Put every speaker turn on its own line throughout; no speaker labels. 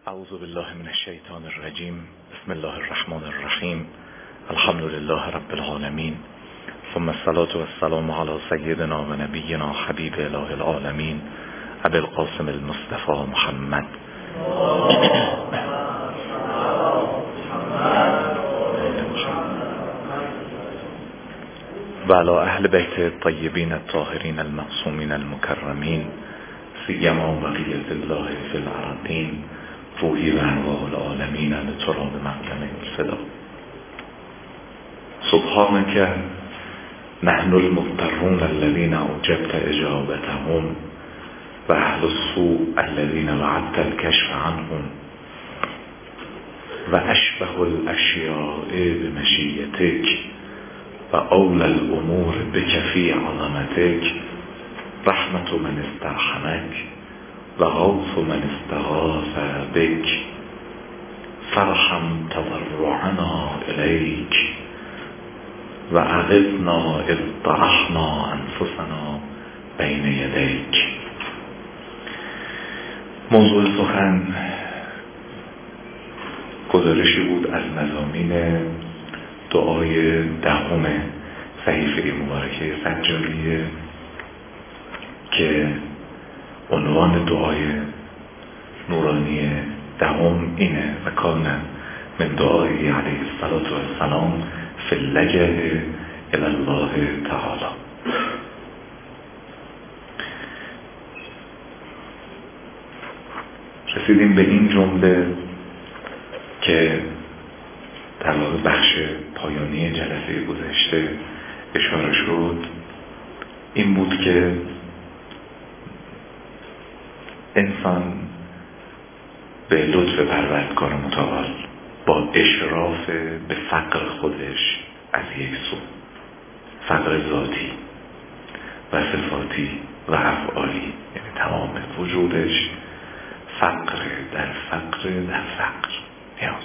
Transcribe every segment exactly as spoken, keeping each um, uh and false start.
اعوذ بالله من الشیطان الرجیم. بسم الله الرحمن الرحیم. الحمد لله رب العالمین، ثم الصلاة والسلام علی سیدنا و نبینا حبیب اله العالمین ابی القاسم المصطفى محمد و علی اهل بیت الطیبین الطاهرین المعصومین المکرمین، سیما بقیة الله فی الارضین، روحی و ارواح العالمین لتراب مقدم الفدا. سبحانك نحن المضطرون الذين اوجبت اجابتهم و اهل السوء الذين وعدت الكشف عنهم و اشبه الاشیاء بمشیتك و اول الامور بك في عظمتك، رحمت من استرحمك و غوث من استغاث بك، فرحم تضرعنا الیک و اغثنا اذ طرحنا انفسنا بین یدیک. موضوع سخن گزارشی بود از مضامین دعای دهم صحیفه مبارکه سجاریه که عنوان دعای نورانی دهم اینه: و کان من دعای علیه السلام فی اللجأ الی الله تعالی. رسیدیم به این جمله که در واقع بخش پایانی جلسه گذشته اشاره شد. این بود که انسان به لطف پروردگار متعال با اشراف به فقر خودش از یک سو، فقر ذاتی و صفاتی و افعالی، یعنی تمام وجودش فقر در فقر در فقر نیاز،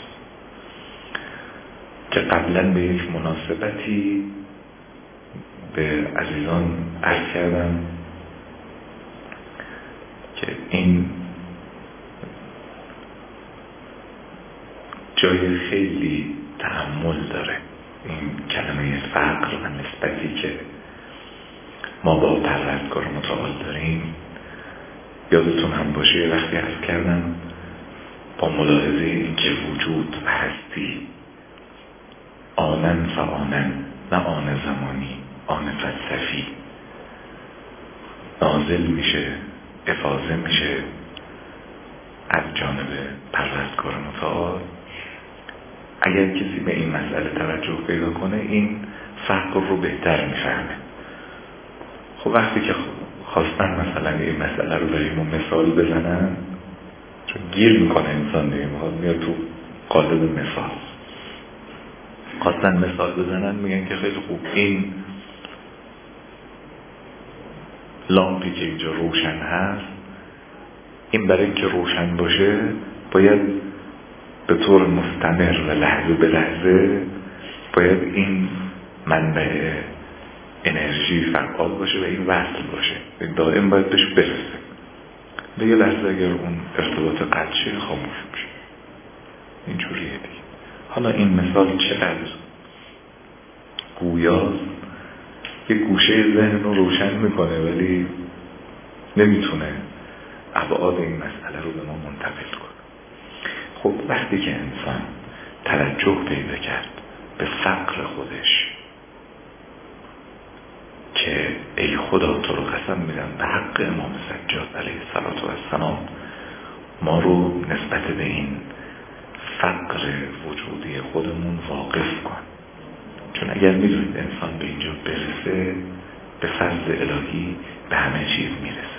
که قبلا به یک مناسبتی به عزیزان عرض کردم که این جای خیلی تأمل داره، این کلمه فقر و نسبتی که ما با پروردگار متعال داریم. یادتون هم باشه وقتی عرض کردم با ملاحظه این که وجود و هستی آنن فآنن، نه آن زمانی، آن فلسفی، نازل میشه، افاضه میشه از جانب پروردگار متعال. اگر کسی به این مسئله توجه پیدا کنه این فقر رو بهتر میفهمه. خب وقتی که خواستن مثلا این مسئله رو برای ما مثال بزنن، چون گیر میکنه انسان دیگه، میاد تو قالب مثال، خواستن مثال بزنن میگن که خیلی خوب، این لامپی که اینجا روشن هست، این برای اینکه روشن باشه باید به طور مستمر و لحظه به لحظه باید این منبع انرژی فعال باشه و این وصل باشه، این دائم باید بهش برسه. به یه لحظه اگر اون ارتباط قطع شه خاموش میشه. اینجوریه دیگه. حالا این مثال چقدر گویاست، یه گوشه ذهن رو روشن میکنه ولی نمیتونه ابعاد این مسئله رو به ما منتقل کنه. خب وقتی که انسان توجه پیدا کرد به فقر خودش که ای خدا تو رو قسم میدم به حق امام سجاد علیه السلام ما رو نسبت به این فقر وجودی خودمون واقف کن، چون اگر میدونید انسان به اینجا برسه به فضل الهی به همه چیز میرسه.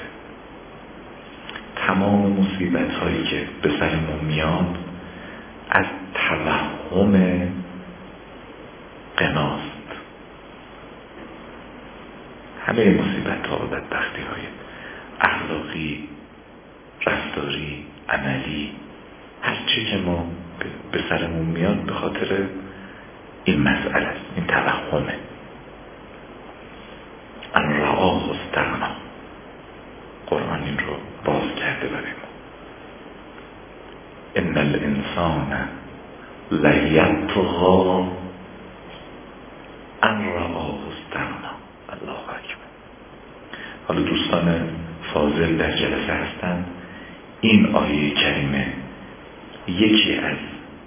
تمام مصیبت هایی که به سرمون میاد از توهم قناست. همه مصیبت ها و بدبختی های اخلاقی، رفتاری، عملی، هر چی که ما به سرمون میاد به خاطر این مسئله است، این توهمه. ان رآه استغنا، قرآن این رو باز کرده برای ما. ان الانسان لیطغی ان رآه استغنی. الله اکبر. حالا دوستان فاضل در جلسه هستن، این آیه کریمه یکی از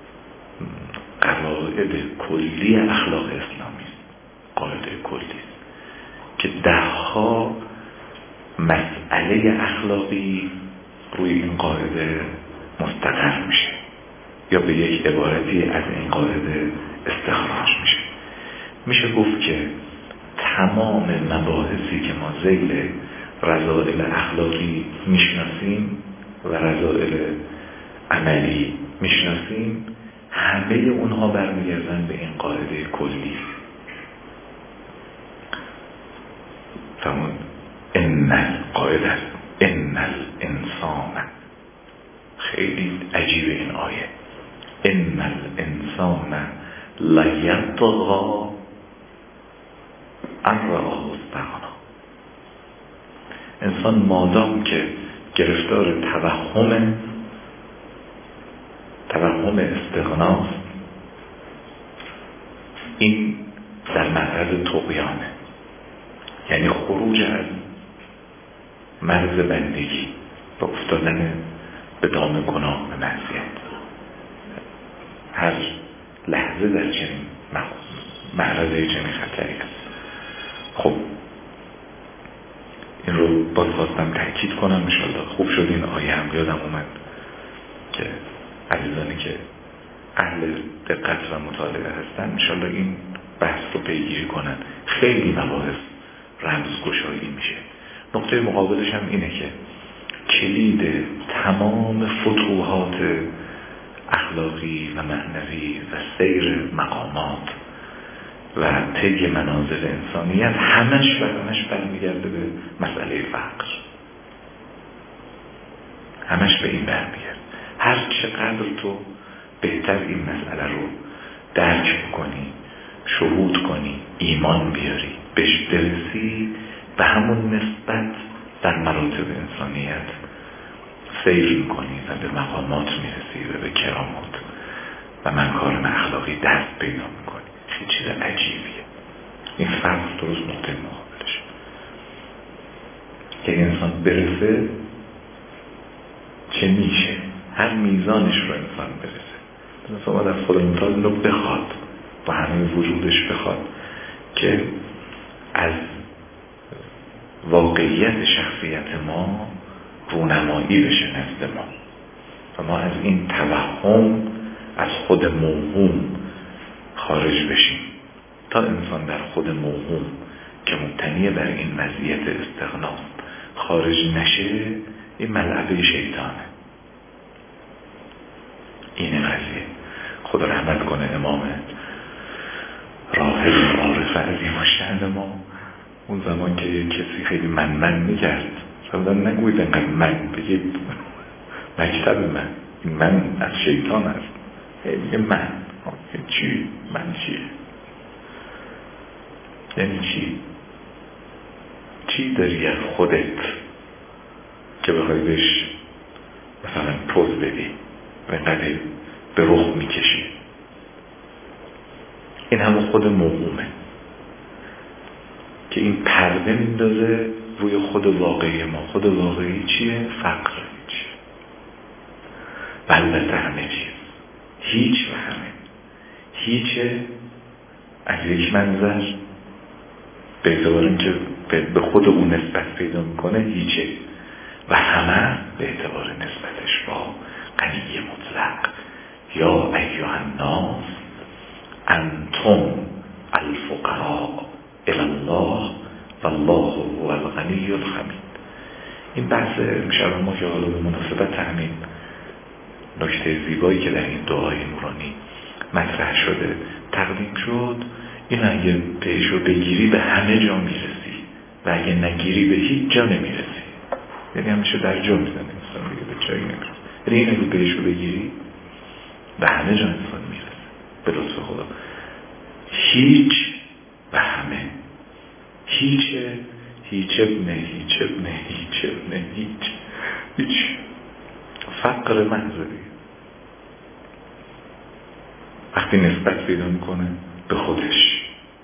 قواعد کلی اخلاق اسلامی است، قاعده کلی است که دهها مسئله اخلاقی روی این قاعده مستقر میشه یا به یک عبارتی از این قاعده استخراج میشه. میشه گفت که تمام مباحثی که ما ذیل رذائل اخلاقی میشناسیم و رذائل عملی میشناسیم، همه اونها برمیگردن به این قاعده کلی. فرمود ان القاعده ان الانسان، خیلی عجیبه این آیه، ان الانسان لیطغی ان رآه استغنی. انسان مادام که گرفتار توهم توهم استغناست، این در معرض طغیانه، یعنی خروج از مرز بندگی و افتادن به دام گناه و معصیت. هر لحظه در چنین معرض چنین خطری است. خب این رو باز خواستم تأکید کنم انشالله. خوب شد این آیه هم یادم اومد که عزیزانی که اهل دقت و مطالعه هستن انشالله این بحث رو پیگیری کنن. خیلی مباحث رمزگشایی میشه. نقطه مقابلش هم اینه که کلید تمام فتوحات اخلاقی و معنوی و سیر مقامات و طی منازل انسانیت همش و همش برمیگرده به مسئله فقر. همش به این برمیگرده. هر چقدر تو بهتر این مسئله رو درک کنی، شهود کنی، ایمان بیاری، بهش برسی، به همون نسبت در مراتب انسانیت سیر میکنی و به مقامات میرسی و به کرامات و مکارم اخلاقی دست پیدا میکنی. خیلی چیز عجیبیه. این فرق درست نقطه مقابلش که انسان برسه چه میشه، هر میزانش رو انسان برسه. مثلا ما در خودمون رو بخواد با همه وجودش بخواد که از واقعیت شخصیت ما رونمایی بشه نزد ما و ما از این توهم از خود موهوم خارج بشیم. تا انسان در خود موهوم که مبتنی بر این مزیت استغناست خارج نشه، این ملعبه شیطانه. این قضیه. خدا رحمت کنه امام راهب عارف عظیم الشأن ما، اون زمان که یک کسی خیلی من من میگرد شما نگوید انقدر من، بگید مکتب من، این من از شیطان است. میگه من چی؟ من چیه؟ یعنی چی؟ چی داری از خودت که بخوای بهش مثلا پوز بدی و اینقدر به رخ میکشی؟ این همون خود موهومه که این پرده میندازه روی خود واقعی ما. خود واقعی چیه؟ فقر. چیه؟ بلده همه چیز، هیچ و همه. هیچه از یک منظر به اعتبار اینکه به خود اون نسبت پیدا میکنه هیچه، و همه به اعتبار نسبتش با غنی مطلق. یا ایها الناس انتم الفقراء الی الله والله هو الغنی الحمید. این بحث میشه ما که حالا به مناسبت همین نکته زیبایی که در این دعای نورانی مطرح شده تقدیم شد، این اگه پیشو بگیری به همه جا میرسی و اگه نگیری به هیچ جا نمیرسی. یعنی همیشه در جا میزنه انسان دیگه، به جایی نمیرسی. یعنی این اگه پیشو بگیری به همه جا انسان میرسه به لطف خدا. هیچ و همه. هیچ هیچ ابنه هیچ ابنه هیچ ابنه هیچ هیچ فقر محض دیگه. وقتی نسبت پیدا میکنه به خودش،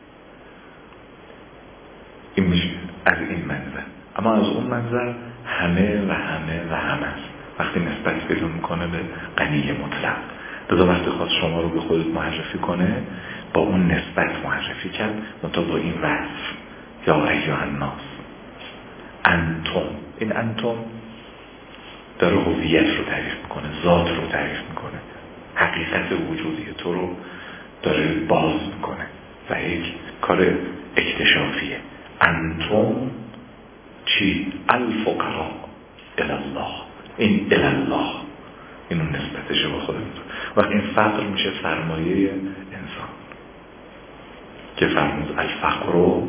این میشه از این منظر. اما از اون منظر همه و همه و همه است. وقتی نسبت پیدا میکنه به غنی مطلق، لذا وقتی خواست شما رو به خودت معرفی کنه با اون نسبت معرفی کرد، منتها با این وصف یا ایها الناس انتم. این انتم داره هویت رو تعریف میکنه، ذات رو تعریف میکنه، حقیقت وجودی تو رو داره باز میکنه و یک کار اکتشافیه. انتم چی؟ الفقراء الی الله. این الی الله، اینو نسبتش با خودمون. وقتی این فقر میشه سرمایه انسان که فرمود الفقر و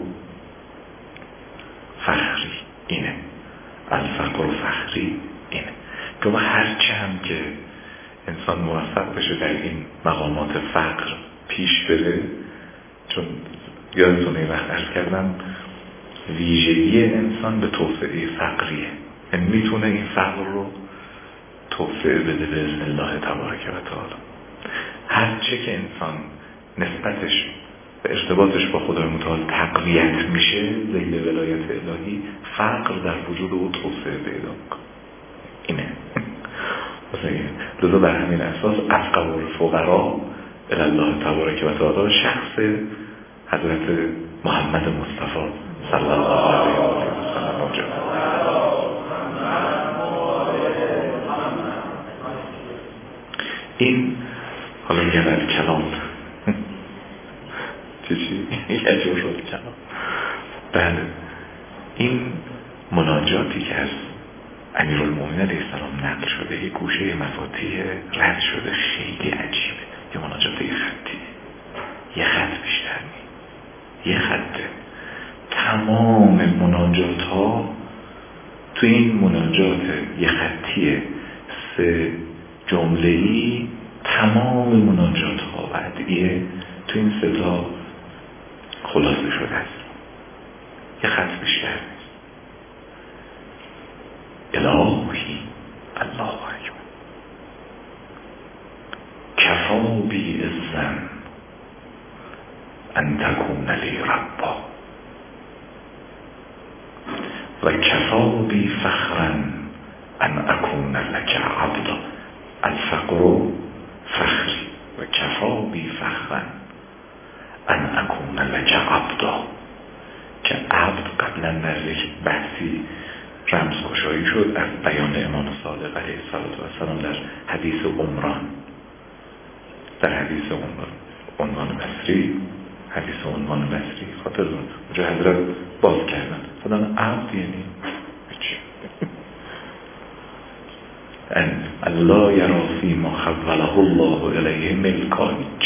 فخری، اینه الفقر و فخری اینه که ما هر چند که انسان موفق بشه در این مقامات فقر پیش بره، چون یادتونه این وقت عرض کردم ویژگی انسان به توسعه فقریه، یعنی میتونه این فقر رو توسعه بده به اذن الله تبارک و تعالی. هر چه که انسان نسبتش و ارتباطش با خدای متعال تقویت میشه ذیل ولایت الهی، فقر در وجود او توسعه پیدا میکنه. اینه لذا بر همین اساس افقر فقرا الی الله تبارک و تعالی شخص حضرت محمد مصطفی صلی الله علیه و سلم موجود. این حالا میگن از کلام چی چی؟ یه جور شد کلام. بله، این مناجاتی که از امیرالمومنین علیه السلام نقل شده، یه گوشه مفاتیح رد شده، خیلی عجیبه. یه مناجات یه خطی، یه خط بیشتر نی، یه خطه. تمام مناجات ها تو این مناجات یه خطیه سه جمله‌ای، تمام مناجات ها و ادعیه تو این سه تا خلاصه شده است. یه خط بیشتر نیست. الهی الله اکبر کفا بی اذن ان تکون لی ربا و کفا بی فخرا ان اکون لک عبدا. الفقر فخری و کفا بی فخرا ان اکون لک عبدا، که عبد قبلا در یک بحثی رمزگشایی شد از بیان امام صادق علیه السلام در حدیث عمران، در حدیث عمران عنوان بصری، حدیث عنوان بصری خاطرتون اونجا حضرت باز کردن خدان عبد یعنی چی؟ ان الله یرا فی ما خوله الله الیه ملکاج.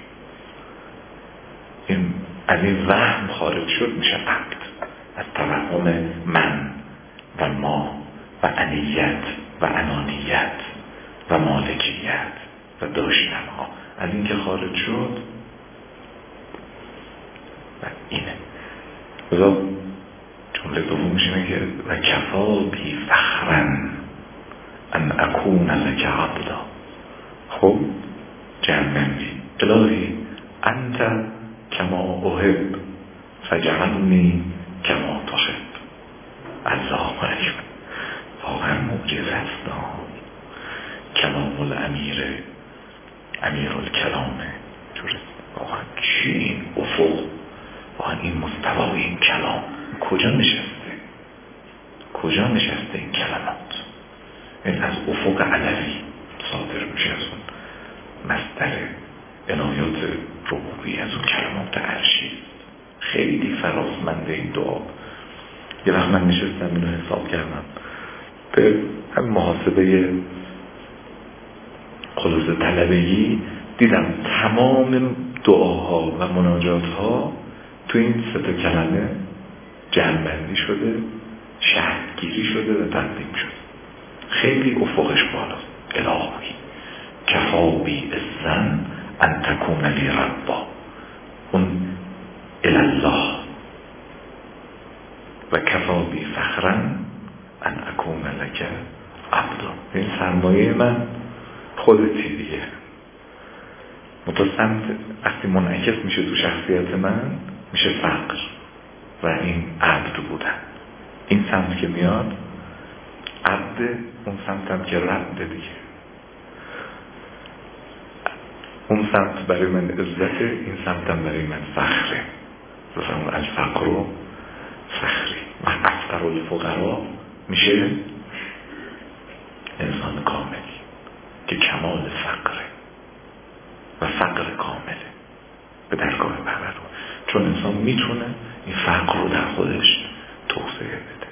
این از این وهم خارج شد میشه عبد، از توهم من و ما و انیت و انانیت و مالکیت و داشتن ها، از این که خارج شد و اینه. بذار جمله دومش اینه که و کفا بی فخرن ان اکون لک عبدا. خب جمعی الهی انت کما احب فجعلنی کما تحب. الله اکبر، واقعا معجزه است. کلام الامیر امیر الکلامه جوره، واقعا چی این افق، واقعا این مستوای این کلام کجا نشسته، کجا نشسته این کلمات. این از افق علوی صادر میشه، از اون مصدر عنایات ربوبی، از اون کلمات عرشی. خیلی فرازمنده این دعا. یه وقت من نشستم اینو حساب کردم به هم محاسبه خلاصه طلبگی، دیدم تمام دعاها و مناجاتها تو این سه تا کلمه جمع‌بندی شده، شهرگیری شده و تقدیم شده. خیلی افقش بالاست. الهی کفا بی اذن ان تکون لی ربا، اون الله و کفا بی فخرن ان اکون لک عبدا. این سرمایه من خودتی دیگه. متا سمت وقتی منعکس میشه تو شخصیت من میشه فقر و این عبد بودن. این سمت که میاد عبد، اون سمتم که رد دیگه. اون سمت برای من عزته، این سمتم برای من فخره. مثلا الفقر و فخری و افقر الفقرا میشه انسان کامل که کمال فقره و فقر کامله به درگاه پرور، چون انسان میتونه این فقر رو در خودش توسعه بده.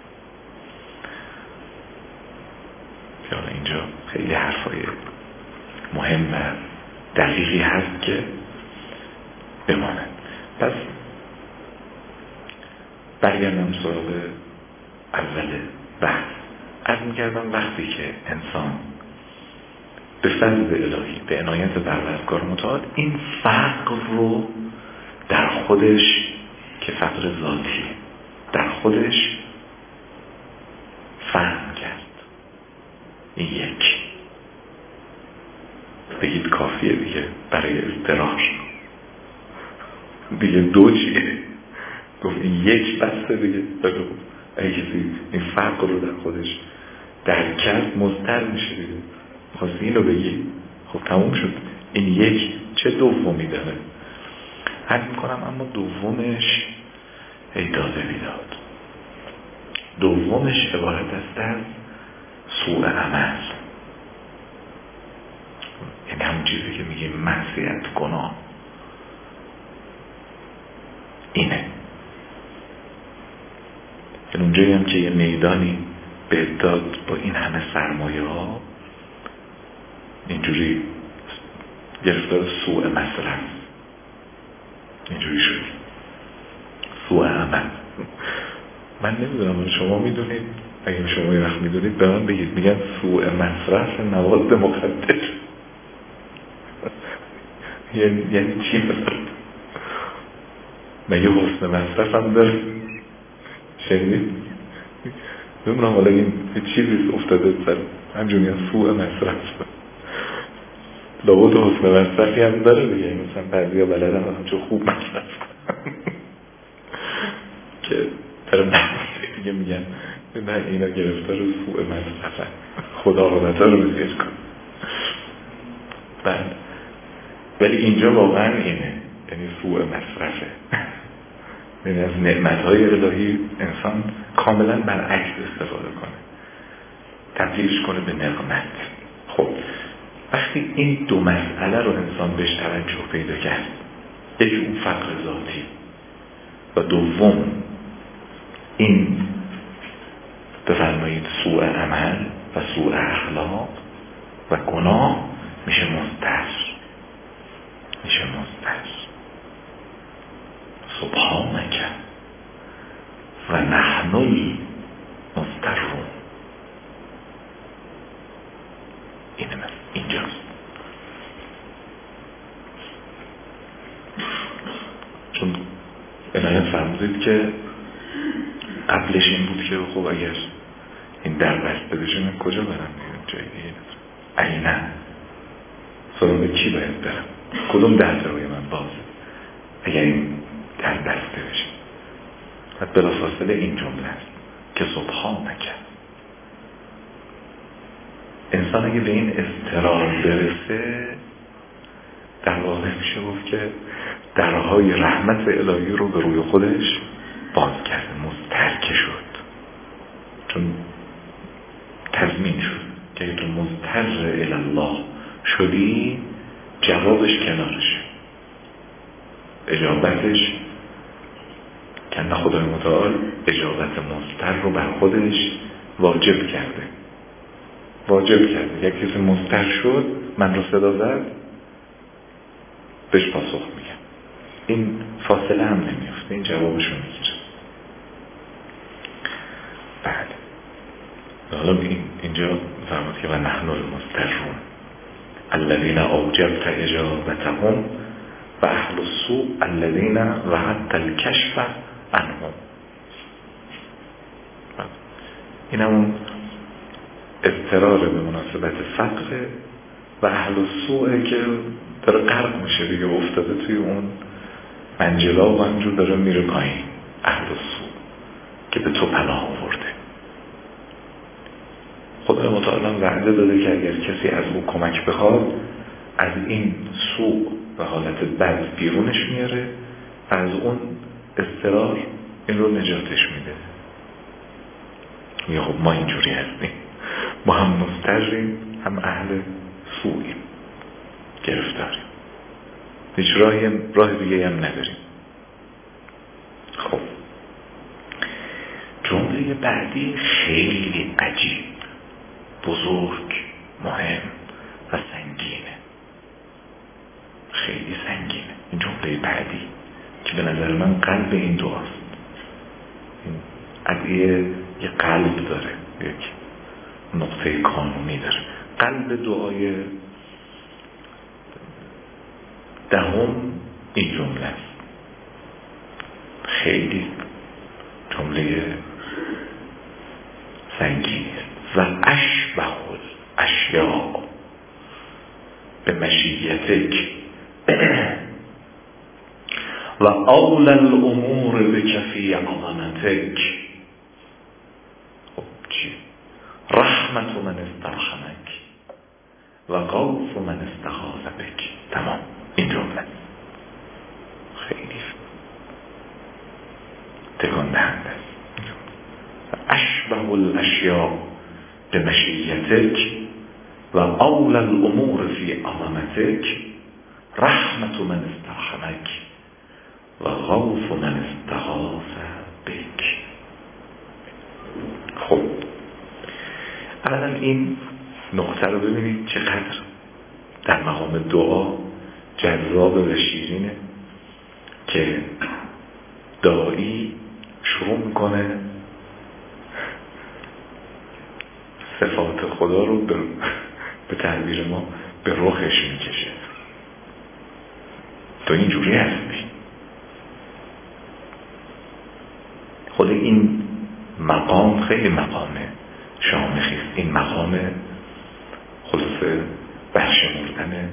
یعنی اینجا خیلی حرفای مهم و دقیقی هست که بماند. پس برگردم سراغ اول بحث. عرض می‌کردم وقتی که انسان به فضل الهی، به عنایت پروردگار متعال این فقر رو در خودش که فقر ذاتیه در خودش فهم کرد. این یک بگید کافیه دیگه برای اضطرار. دیگه دو چیه؟ گفت این یک بسته دیگه. اگه کسی این فقر رو در خودش درک کرد مضطر میشه دیگه. خواستی اینو بگی خب تموم شد. این یک چه دومی داره؟ حد میکنم اما دومش ای داده بیداد. دومش عبارت است از سوء عمل. یعنی همون چیزی که میگیم معصیت، گناه. اینه. یعنی اونجایی هم که یه میدانی به داد با این همه سرمایه ها اینجوری گرفتار سوء مصرف اینجوری شد، سوء عمل. من نمیدونم شما میدونید، اگه شما یه وقت میدونید به من بگید. میگن سوء مصرف مواد مخدر. یعنی یعنی چی مثلا؟ مگه حسن مصرف هم داره؟ شنید؟ نمیدونم حالا این چیزی افتاده سر همجونی هم سوء مصرف لابد حسن مصرفی هم داره دیگه. مثلا بعضی ها بلد هم همچون خوب مصرف که در نفسی دیگه میگن نه اینا گرفتار سوء مصرف خدا حالتا رو بزیر کن. بعد ولی اینجا واقعا اینه، یعنی سوء مصرفه. یعنی از نعمتهای الهی انسان کاملا برعکس استفاده کنه، تبدیلش کنه به نقمت. خب وقتی این دو مسئله رو انسان بهش توجه پیدا کرد، یکی اون فقر ذاتی و دوم این بفرمایید سوء عمل و سوء اخلاق و گناه، میشه مضطر میشه مضطر سبحانک و نحن المضطرون. اینه من اینجاست. چون عنایت فرمودید که قبلش این بود که خب اگر این در بسته بشه من کجا برم؟ جای دیگه عیناً سراغ کی باید برم؟ کدوم در برای من بازه اگر این در بسته بشه؟ و بلافاصله این جمله است که سبحانک. انسان اگه به این اضطرار برسه در واقع میشه گفت که درهای رحمت الهی رو به روی خودش باز کرده، مضطر شد. چون تضمین شد که اگه تو مضطر الله شدی جوابش کنارشه، اجابتش کنه خدای متعال اجابت مضطر رو بر خودش واجب کرده. واجب کرده یک کسی مضطر شد من رو صدا زد بهش پاسخ میگم. این فاصله هم نمیفته، این جوابشو میگیره. بله حالا این اینجا فرمود که و نحن المضطرون الذین اوجبت اجابتهم و اهل السوء الذین وعدت الکشف عنهم. این همون اضطرار به مناسبت فقر و اهل السوء که داره غرق میشه دیگه، افتاده توی اون منجلا و همجور داره میره پایین. اهل سو که به تو پناه آورده. خدای متعال وعده داده که اگر کسی از او کمک بخواد از این سوء و حالت بد بیرونش میاره و از اون اضطرار این رو نجاتش میده. میگه خب ما اینجوری هستیم، ما هم مضطریم هم اهل سوءیم، گرفتاریم، هیچ راهی راه دیگه هم نداریم. خب جمله بعدی خیلی عجیب، بزرگ، مهم و سنگینه، خیلی سنگینه این جمله بعدی که به نظر من قلب این دعاست. این ادعیه یه قلب داره، یک نقطه کانونی داره. قلب دعای دهم این جمله است. خیلی جمله سنگینی است. و اشبه الاشیاء به مشیتک و اول الامور بکفی عظمتک. خب چی؟ رحمت من استرحمک و غوث من استغاث بک. تمام این جمله خیلی تکان دهنده است. اشبه الاشیاء به مشیتک و اول الامور فی عظمتک رحمت من استرحمک و غوث من استغاث بک. خب اولا این نقطه رو ببینید چقدر در مقام دعا جذاب و شیرینه که داعی شروع میکنه صفات خدا رو به, به تعبیر ما به رخش میکشه. تو اینجوری هستی. خود این مقام خیلی مقام شامخی است. این مقام خلاصه برشمردن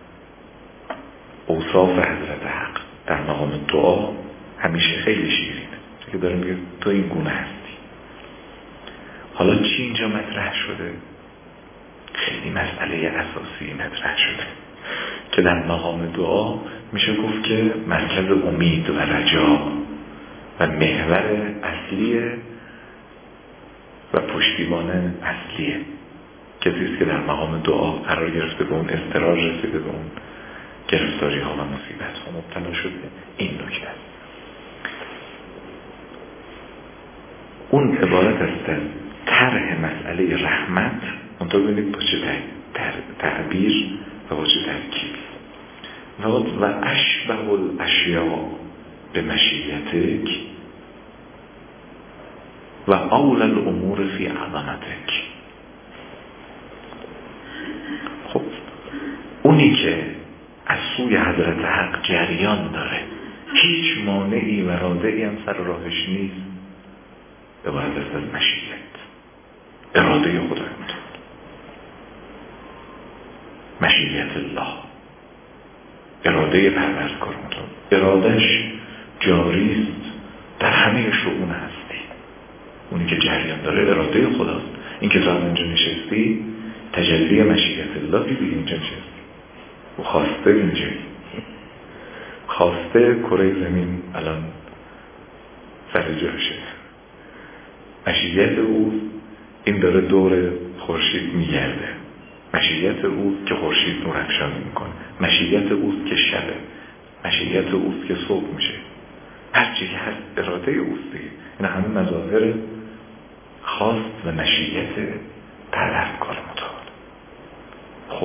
اوصاف حضرت حق در مقام دعا همیشه خیلی شیرینه، که داره میگه تو این گونه هستی. حالا چی اینجا مطرح شده؟ خیلی مسئله اساسی مطرح شده که در مقام دعا میشه گفت که مرکز امید و رجا و محور اصلیه و پشتیبان اصلیه. کسی است که در مقام دعا قرار گرفته، به اون اضطرار رسیده، به اون گرفتاری ها و مصیبت ها مبتلا شده. این نکته اون عبارت است از طرح مسئله رحمت، منطقه ببینید با چه تعبیر و با چه ترکیب. و اشبه الاشیاء به مشیتک و اول الامور فی عظمتک. خب اونی که از سوی حضرت حق جریان داره، هیچ مانعی و رادعی هم سر راهش نیست، عبارت است از مشیت، اراده خداوند، مشیت الله، اراده پروردگار متعال. ارادهش جاری است در همه شؤون هستی. اونی که جریان داره اراده خداست. این که تو اینجا نشستی تجلی مشیت الله دیگه. اینجا نشستی و خواسته اینجا خواسته کره زمین الان سر جاشه. مشیت او این داره دور خورشید میگرده. مشیت او که خورشید نور افشانی میکنه. مشیت اوست که شبه. مشیت اوست که صبح میشه. هر چیزی هست اراده اوست دیگه. این همه مظاهر خواست و مشیت پروردگار متعال. خب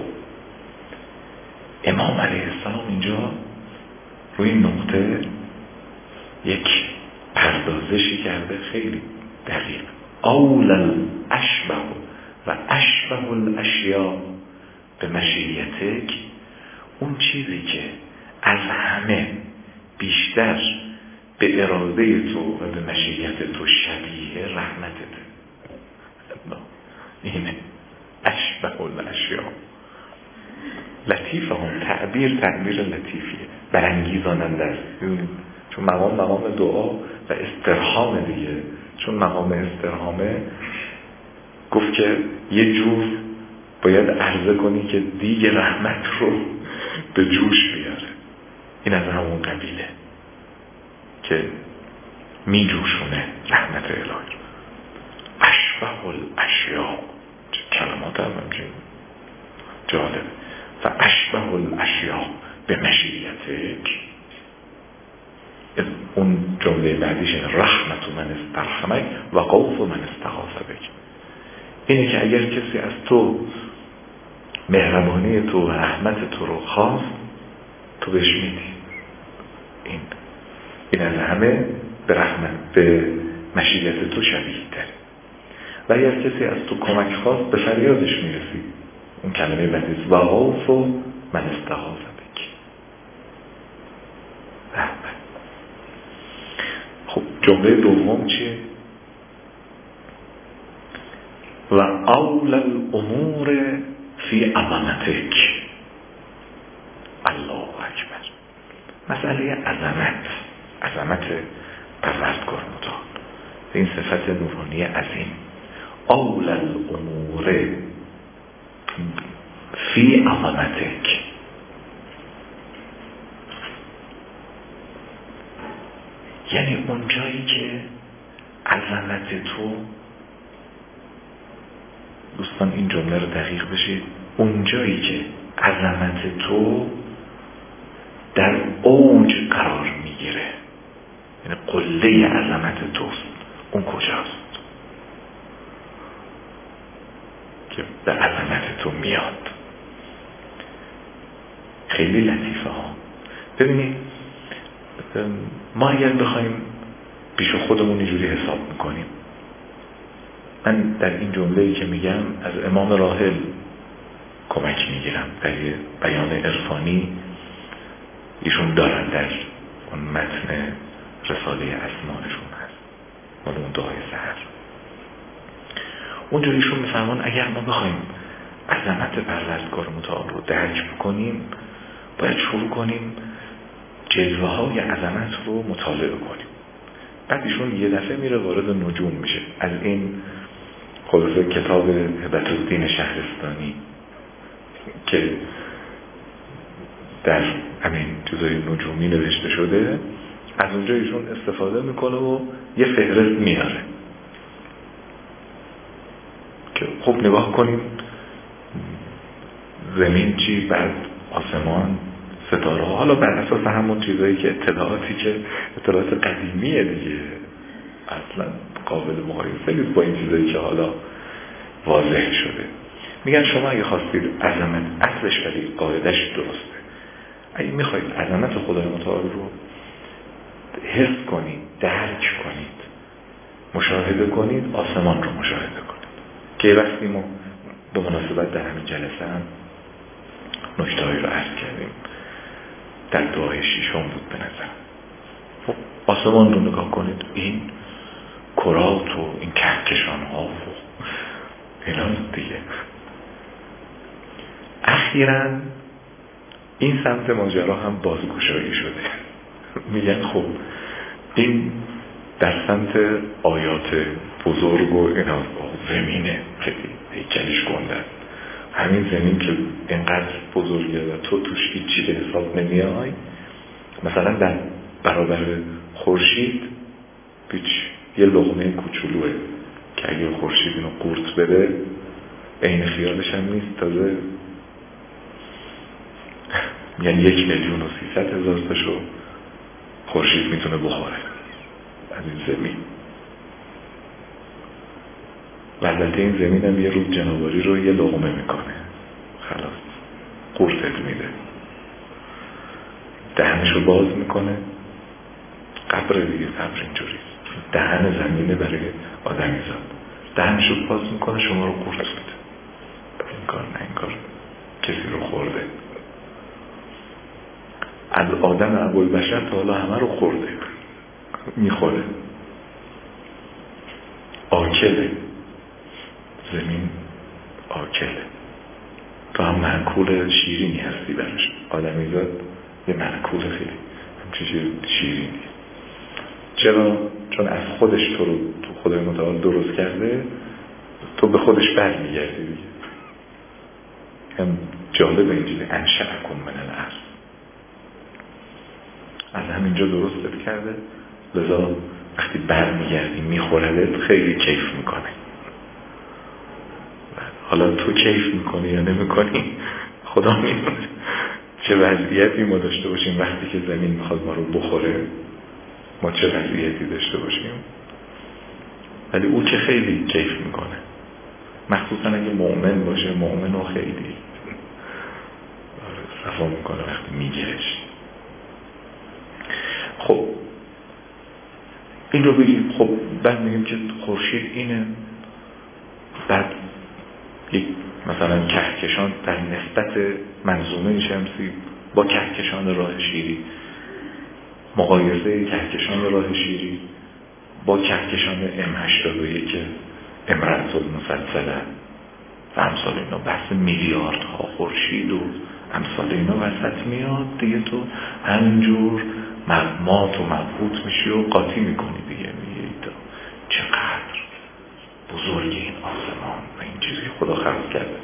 امام علیه السلام اینجا روی نقطه یک پردازشی کرده خیلی دقیق. اولا اشبه و اشبه الاشیاء به مشیتک، اون چیزی که از همه بیشتر به اراده تو و به مشیت تو شبیه رحمتت. اینه اشبه الاشیاء. لطیف هم تعبیر تعبیر لطیفیه، برانگیزاننده است. چون مقام مقام دعا و استرحام دیگه، چون مقام استرحامه گفت که یه جور باید عرضه کنی که دیگه رحمت رو به جوش بیاره. این از همون قبیله که می جوشونه رحمت الهی. اشبه الاشیاء، کلمات هم همچین جالب. و اشبه الاشیاء به مشیتک، اون جمله بعدیش رحمت من استرحمک و خوف من استغاث بک. اینه که اگر کسی از تو مهربانی تو و رحمت تو رو خواست، تو بهش میدی. این این از همه به رحمت به مشیت تو شبیه تره. و اگر کسی از تو کمک خواست، به فریادش میرسی. اون کلمه بعدیست و خوف من استغاث بک، رحمت. خب جمله دوم چیه؟ و اول الامور فی عظمتک. الله اکبر. مسئله عظمت، عظمت پروردگار متعال، این صفت نورانی عظیم. اول الامور فی عظمتک، یعنی اون جایی که عظمت تو، دوستان این جمله رو دقیق بشید، اون جایی که عظمت تو در اوج قرار میگیره، یعنی قله عظمت توست، اون کجاست که به عظمت تو میاد؟ خیلی لطیفه ها. ببینید ما اگر بخوایم پیش خودمون اینجوری حساب میکنیم، من در این جمله‌ای که میگم از امام راحل کمک میگیرم، در یه بیان عرفانی ایشون دارن، در اون متن رساله اسمانشون هست، مال اون دعای سحر. اونجا ایشون میفرمان اگر ما بخوایم عظمت پروردگار متعال رو درک بکنیم، باید شروع کنیم جلوه های عظمت رو مطالعه کنیم. بعد ایشون یه دفعه میره وارد نجوم میشه. از این خلاصه کتاب هبت الدین شهرستانی که در همین چیزای نجومی نوشته شده، از اونجا ایشون استفاده میکنه و یه فهرست میاره که خب نگاه کنیم زمین چی، بعد آسمان، ستاره ها، حالا بر اساس همون چیزایی که اطلاعاتی که اطلاعات قدیمیه دیگه، اصلا قابل مقایسه نیست با این چیزایی که حالا واضح شده. میگن شما اگه خواستید عظمت، اصلش ولی قاعدش درسته، اگه میخواید عظمت خدای متعال رو حس کنید، درک کنید، مشاهده کنید، آسمان رو مشاهده کنید. که وقتی ما به مناسبت در همین جلسه هم نکته‌هایی رو عرض کردیم، در دعای شیشم بود به نظر. خب آسمان رو نگاه کنید، این کرات و این کهکشان ها و اینا دیگه. اخیراً این سمت ماجرا هم بازگشایی شده. میگن خب این در سمت آیات بزرگ و اینا، زمینه خیلی هیکلش گنده، همین زمین که اینقدر بزرگه و تو توش هیچی به حساب نمیای، مثلا در برابر خورشید هیچ یه لقمه کوچولوه که اگه خورشید اینو قورت بده عین خیالش هم نیست، تازه یعنی یک میلیون و سیصد هزار تاشو خورشید میتونه بخوره از این زمین. و البته این زمین هم یه رود جنوباری رو یه لقمه میکنه، خلاص قورتت میده، دهنشو باز میکنه، قبر دیگه، قبر اینجوری دهن زمینه برای آدمی زاد، دهنشو باز میکنه شما رو قورت میده. این کار نه، این کار کسی رو خورده، از آدم ابوالبشر تا حالا همه رو خورده، میخوره، آکله، زمین آکله. تو هم معکول شیرینی هستی براش. آدمیزاد یه معکول خیلی همچه شیرینی. چرا؟ چون از خودش تو رو تو خدای متعال درست کرده، تو به خودش بر میگردی دیگه. هم جالب اینجوری انشأکم من الارض، از همینجا درستت کرده، لذا وقتی بر میگردی میخورده خیلی کیف میکنه. حالا تو کیف میکنی یا نمیکنی خدا میدونه. چه وضعیتی ما داشته باشیم وقتی که زمین میخواد ما رو بخوره، ما چه وضعیتی داشته باشیم، ولی او که خیلی کیف میکنه، مخصوصا اگه مؤمن باشه. مؤمن رو خیلی صفا میکنه وقتی میگیرش. خب این رو بگیم. خب بعد میگیم که خورشید اینه، بعد یک مثلا کهکشان در نسبت منظومه شمسی با کهکشان راه شیری، مقایسه کهکشان راه شیری با کهکشان ام هشتاد و یک امرأة المسلسله و امثال اینا، بحث میلیاردها خورشید و امثال اینا وسط میاد دیگه. تو همینجور مات و مبهوت میشی و قاطی میکنی دیگه. میگی چقدر بزرگ این آسمان و این چیزی خدا خلق کرده.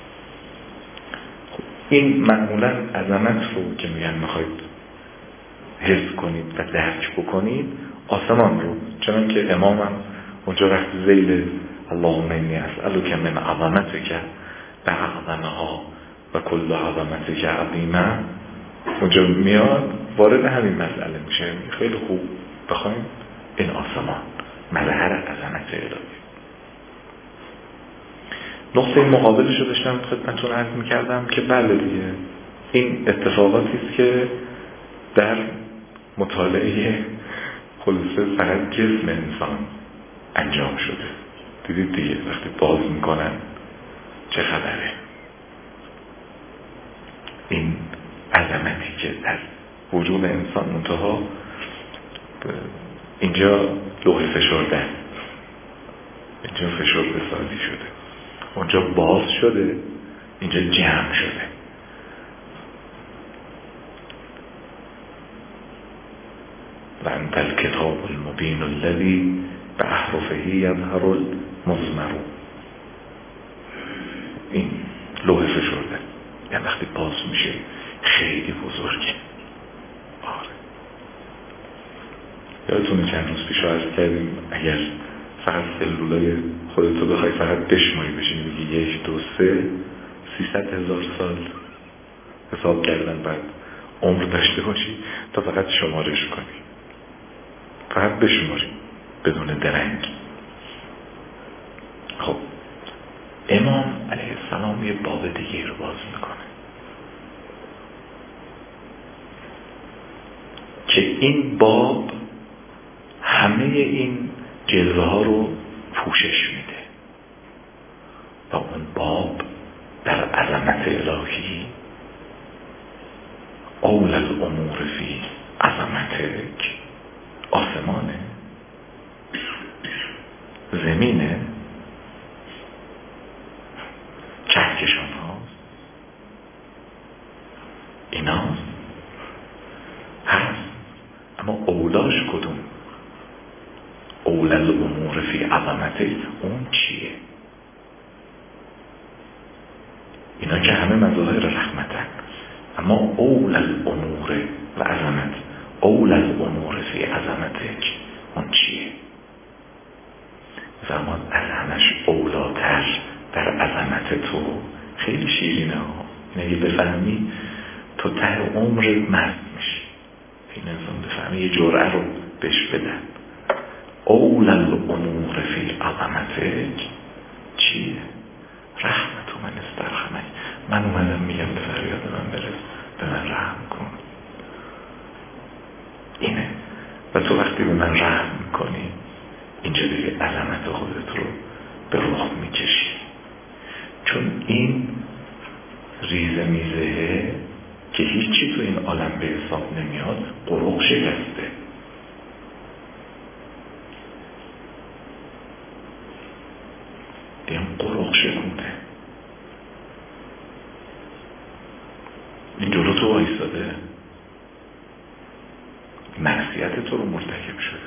خب این معمولا عظمت رو که میگن میخواید حس کنید و درک بکنید، آسمان رو، چنان که امامم اونجا رفت ذیل اللهم انی اسألک من عظمتک بعظمها و کل عظمتک عظیمه، اونجا میاد وارد همین مسئله میشه. خیلی خوب بخوایم این آسمان مظهر عظمت الهی. نقطه مقابلش رو داشتم خدمتتون عرض میکردم که بله دیگه این اتفاقاتی است که در مطالعه خلاصه فقط جسم انسان انجام شده. دیدید دیگه وقتی باز میکنن چه خبره، این عظمتی که در وجود انسان منتها اینجا لوح فشرده، اینجا فشرده سازی شده، اونجا باز شده، اینجا جمع شده. و انت الکتاب المبین الذی به احرفه یظهر المضمر. این لوح فشرده یعنی وقتی باز میشه خیلی بزرگه. آره یادتونه چند روز پیش عرض کردیم اگر فقط سلولای خودتو بخوای فقط بشماری بشین بگی یک دو سه سیصد هزار سال حساب کردن بعد عمر داشته باشی تا فقط شمارش کنی، فقط بشماری بدون درنگ. خب امام علیه السلام یه باب دیگه رو باز میکنه که این باب همه این جلوه ها رو پوشش میده و اون باب در عظمت الهی اول الامور فی عظمتک، آسمانه، زمینه، کهکشان هاست، ایناست هست. اما اولاش کدوم؟ اول الامور فی عظمتک اون چیه؟ اینا که همه مظاهر رحمتن، اما اول الامور و عظمت، اول الامور فی عظمتک اون چیه؟ زمان از همش اولاتر در عظمت تو. خیلی شیرینه ها، این اگه بفهمی تو ته عمر مست میشی. این انسان بفهمی یه جرعه رو بهش بدن. اول الامور فی عظمتک چیه؟ رحمت من استرحمک، من اومدم میگم به فریاد من برس، به من رحم کن. اینه. و تو وقتی به من رحم میکنی اینجا دیگه عظمت خودت رو به رخ میکشی، چون این ریزه میزه که هیچی تو این عالم به حساب نمیاد قرق شکسته. این قرق شکونده. تو وایساده، معصیت تو رو مرتکب شده.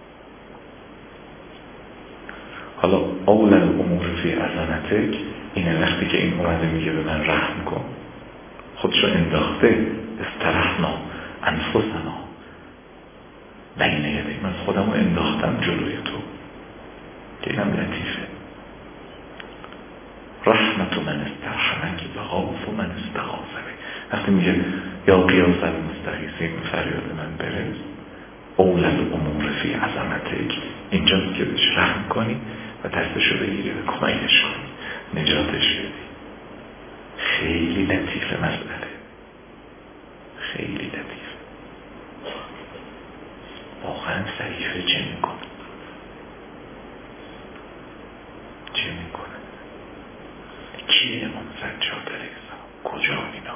حالا اول الامور فی عظمتک، اینه وقتی که این اومده میگه به من رحم کن، خودشو انداخته، استرحنا انفسنا بین یدی، من خودمو انداختم جلوی تو، که اینم لطیفه. رحمت من استرحمک و خوف من استغاثه. وقتی میگه یا قیاس المستغیثین فریاد من برس، اول الامور فی عظمتک، اینجاست که بهش رحم کنی و دستشو بگیری و کمکش کنی، نجاتش بدی. خیلی لطیفه مسئله، خیلی لطیفه. واقعا صحیفه چه میکنه چه میکنه کیه امام سجاد علیه السلام؟ کجا اینا؟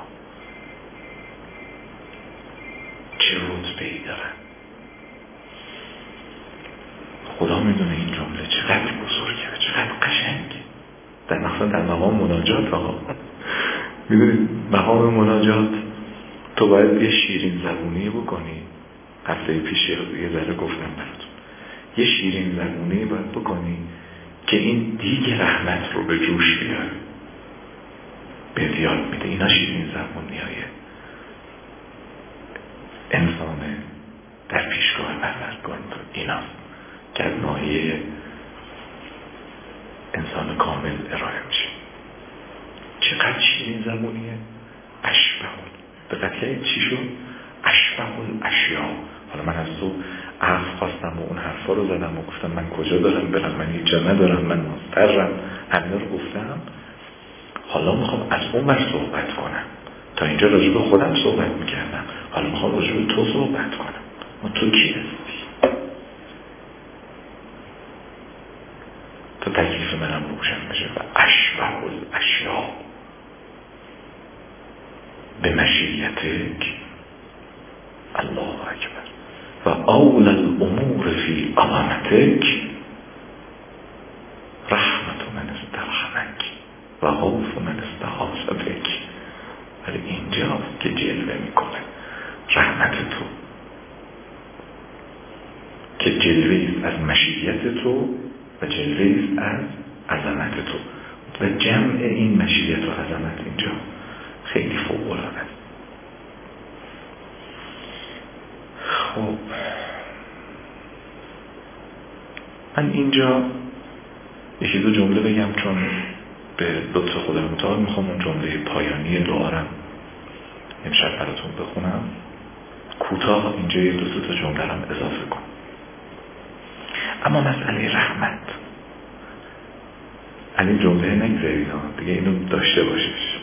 چه رتبه‌ای دارن؟ خدا میدونه این جمله چقدر بزرگه، چقدر قشنگه. در مقصد در مقام مناجات ها، میدونید مقام مناجات تو باید یه شیرین زبونی بکنی. هفته پیش یه ذره گفتم براتون، یه شیرین زبونی باید بکنی که این دیگ رحمت رو به جوش بیاره، به یاد میده. اینا شیرین زبونی های انسانه در پیشگاه پروردگار. اینا که از ناحیه انسان کامل ارائه میشه. چقدر شیرین زبونیه. اشبه دقت کردید چی شد؟ اشبه الاشیاء. حالا من از تو عفو خواستم و اون حرفا رو زدم و گفتم من کجا دارم برم، من هیچ جا ندارم، من مضطرم، همه رو گفتم. حالا میخوام از اون بر صحبت کنم. تا اینجا راجع به خودم صحبت میکردم، حالا میخوام راجع به تو صحبت کنم. و تو کی هستی؟ تا تکلیف منم روشن بشه. و اشبه الاشیاء به مشیتک الله اکبر و اول الامور فی عظمتک رحمت من استرحمک و خوف من استغاث بک. ولی اینجاست که جلوه میکنه رحمت تو، که جلوه از مشیت تو و جلوه از عظمت تو. و جمع این مشیت و عظمت اینجا خیلی فوق العاده است. خب من اینجا یکی دو جمله بگم، چون به لطف خدا متعال میخوام اون جمله پایانی دعارم امشب براتون بخونم. کوتاه اینجا یک دو تا جمله هم اضافه کنم. اما مسئله رحمت از این جمله نگذارید دیگه، اینو داشته باشش.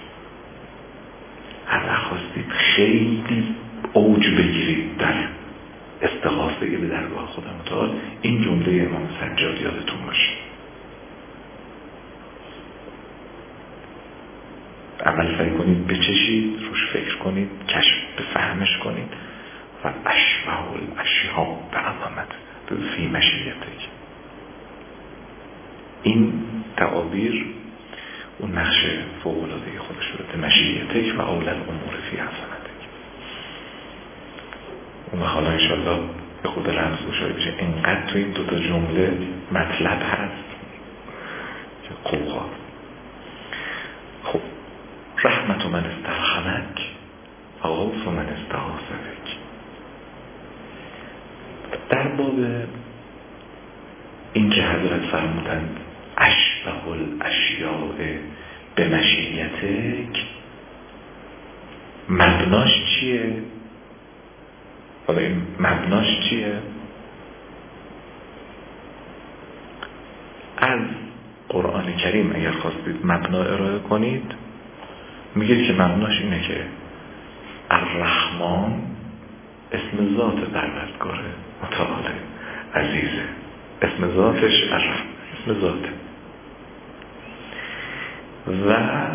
هر خواستید خیلی اوج بگیرید در استغاثه به درگاه خدا متعال، این جمله امام سجاد یادتون باشه. اول سعی کنید بچشید روش، فکر کنید، کشف بفهمش کنید. و اشبه الاشیاء به عظمت فی مشیتک. این تعابیر اون نقش فوق‌العاده خودش رو به مشیتک و اول الامور فی عظمتک. اون حالا انشالله به خود رمز گشایی بشه. اینقدر تو این دوتا جمله مطلب هست که قوها. خب رحمت من استرحمک و خوف من استغاث بک. در باب این که حضرت فرمودند اشبه الاشیاء به مشیتک، مبناش چیه؟ حالا این مبناش چیه؟ از قرآن کریم اگر خواستید مبنا ارائه کنید، میگه که مبناش اینه که الرحمن اسم ذات پروردگاره متعال عزیزه، اسم ذاتش الرحمن، اسم ذاته. و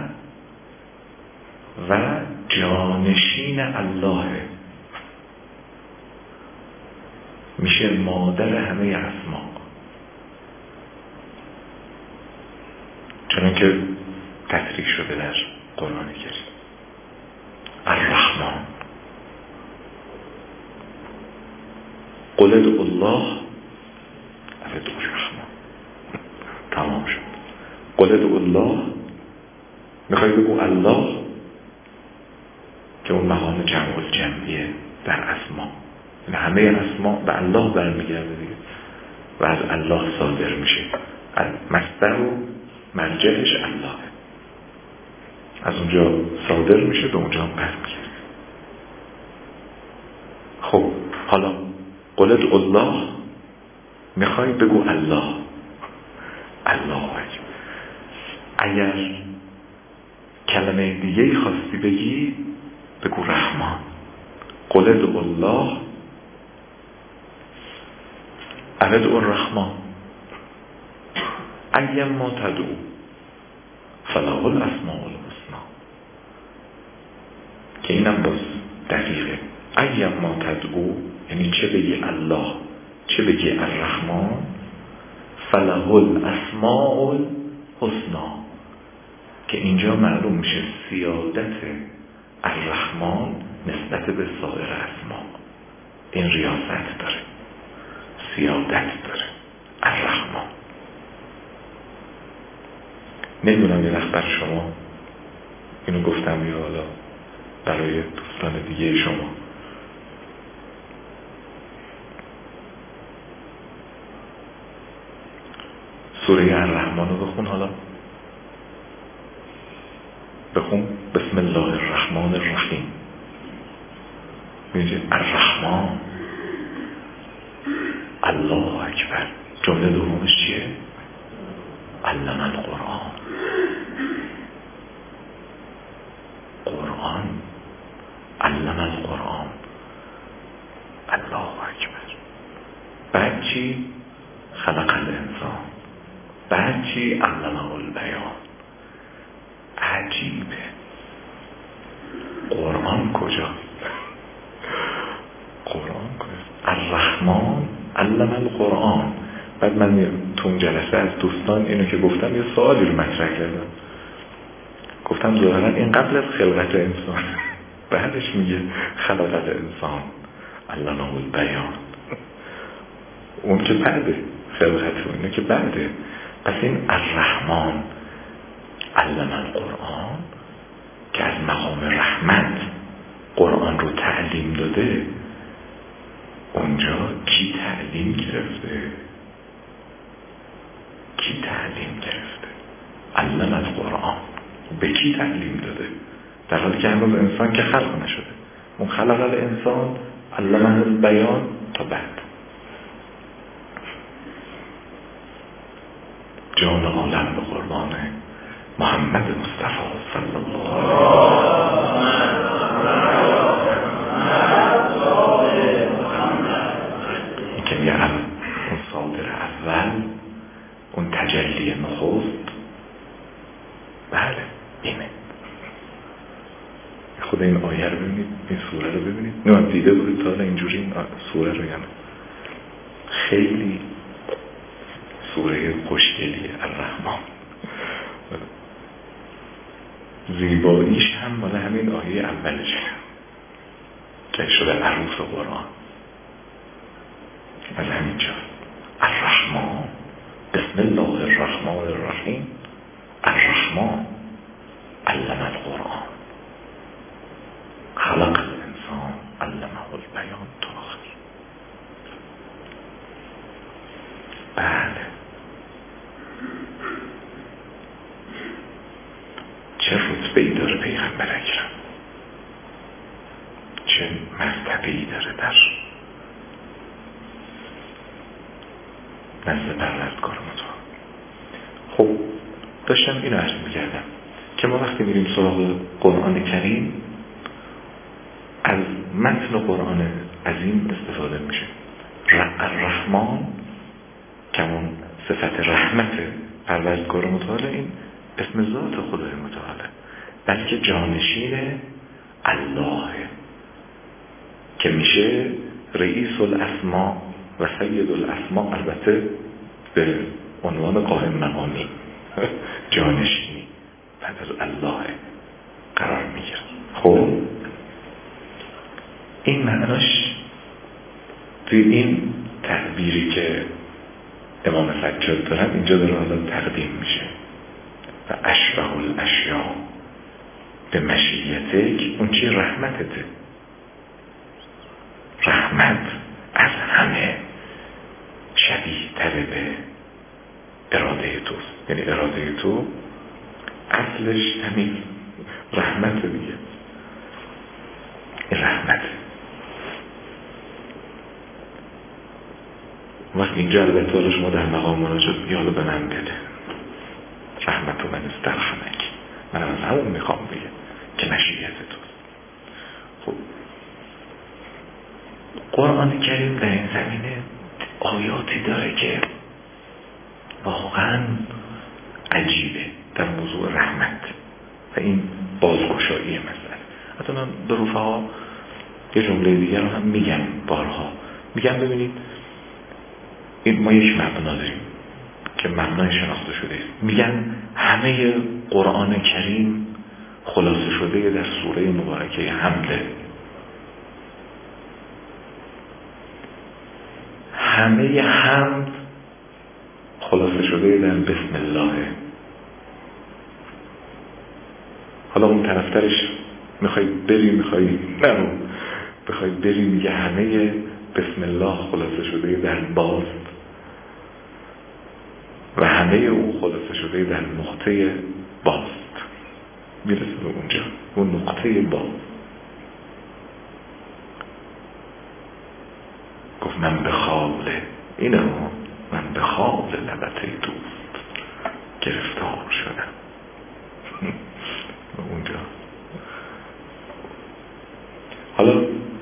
و جانشین الله، میشه مادر همه اسما، چون که تصریح شده در قرآن کریم. الرحمن قل ادعوا الله او ادعوا الرحمن. تمام شد. قل ادعوا الله، میخوای بگو الله که اون مقام جمع الجمعیه در اسما، یعنی همه اسما به الله برمیگرده دیگه و از الله صادر میشه. مصدر و مرجعش الله، از اونجا صادر میشه به اونجا برمیگرده. خب حالا قل ادعوا الله، میخوای بگو الله. الله اکبر. اگر کلمه دیگه ای خواستی بگی بگو رحمان. قل ادعوا الله او ادعوا الرحمن ایما تدعو فله الاسماء الحسنی. که اینم باز دقیقه. ایما تدعو یعنی چه بگی الله چه بگی الرحمن، فله الاسماء الحسنی، که اینجا معلوم میشه سیادت الرحمن نسبت به سایر اسما. این ریاست داره، سیادت داره الرحمن. نمیدونم یه وقت بر شما اینو گفتم یا حالا برای دوستان دیگه شما، سوره الرحمن رو بخون. حالا بخون بسم الله الرحمن الرحیم. میگه الرحمن، الله اکبر. جمله دومش چیه؟ علم القرآن. قرآن، علم القرآن، الله اکبر. بعد چی؟ خلق الانسان. بعد چی؟ علمه البیان. عجیبه. قرآن کجا؟ قرآن کجا؟ الرحمن علم القرآن. بعد من تو اون جلسه از دوستان اینو که گفتم یه سوالی رو مطرح کردم. گفتم ظاهرا این قبل از خلقت انسان، بعدش میگه خلق الانسان علمه البیان. اون که بعده خلقت، اینو که بعده. پس این الرحمن علم القرآن که از مقام رحمت قرآن رو تعلیم داده، اونجا کی تعلیم گرفته؟ کی تعلیم گرفته؟ علم القرآن به کی تعلیم داده؟ در حالی که هنوز انسان که خلق نشده. اون خلق الانسان علمه البیان تا بعد. جان عالم به قربان محمد مصطفی صلی الله علیه و این که میگه اون صادر اول، اون تجلی نخست. بله اینه. خود این آیه رو ببینید، این سوره رو ببینید. نه دیده بودید تا اینجوری این سوره رو؟ یعنی خیلی سوره خوشگلیه الرحمن. زیباییش هم مال همین آیه اولشه که شده عروس قرآن. از همینجا الرحمن بسم الله الرحمن الرحیم. الرحمن علم القرآن خلق الانسان علمه البیان تا آخر. بله چه رتبه‌ای داره پیغمبر اکرم، چه مرتبه‌ای داره در نزد پروردگار متعال. خب داشتم اینو عرض می‌کردم که ما وقتی میریم سراغ قرآن کریم از متن قرآن عظیم استفاده میشه. الرحمن که اون صفت رحمت پروردگار متعال، این اسم ذات خدای متعاله، بلکه جانشین الله که میشه رئیس الاسماء و سید الاسماء، البته به عنوان قائم مقامی جانشینی بعد از الله قرار میگیره. خب این معناش توی این تعبیری که امام سجاد دارن اینجا داره حالا تقدیم میشه و اشبه الاشیاء به مشیتک، اون چی؟ رحمتته. رحمت از همه شبیه تره به اراده توست، یعنی اراده تو اصلش همین رحمت دیگه. این رحمت وقت اینجا البته حالا شما در مقام مناجات میگه حالا به من بده رحمت و من استرحمک، من از همون میخوام بگم که مشیت توست. خب قرآن کریم در این زمینه آیاتی داره که واقعا عجیبه در موضوع رحمت و این بازگشایی مسئله. حتی من به رفقا یه جمله دیگر رو هم میگم بارها، میگم ببینید این ما یک مبنا داریم که مبنای شناخته شده است. میگن همه قرآن کریم خلاصه شده در سوره مبارکه حمده. همه حمد خلاصه شده در بسم الله. حالا اون طرفترش میخوای بری میخوای نه بخوای بری میگه همه بسم الله خلاصه شده در باست و همه او خلاصه شده در نقطه باست. میرسه به اونجا اون نقطه باست. گفت من به خواب اینه من به خواب لبته دوست گرفتار شدم. اونجا حالا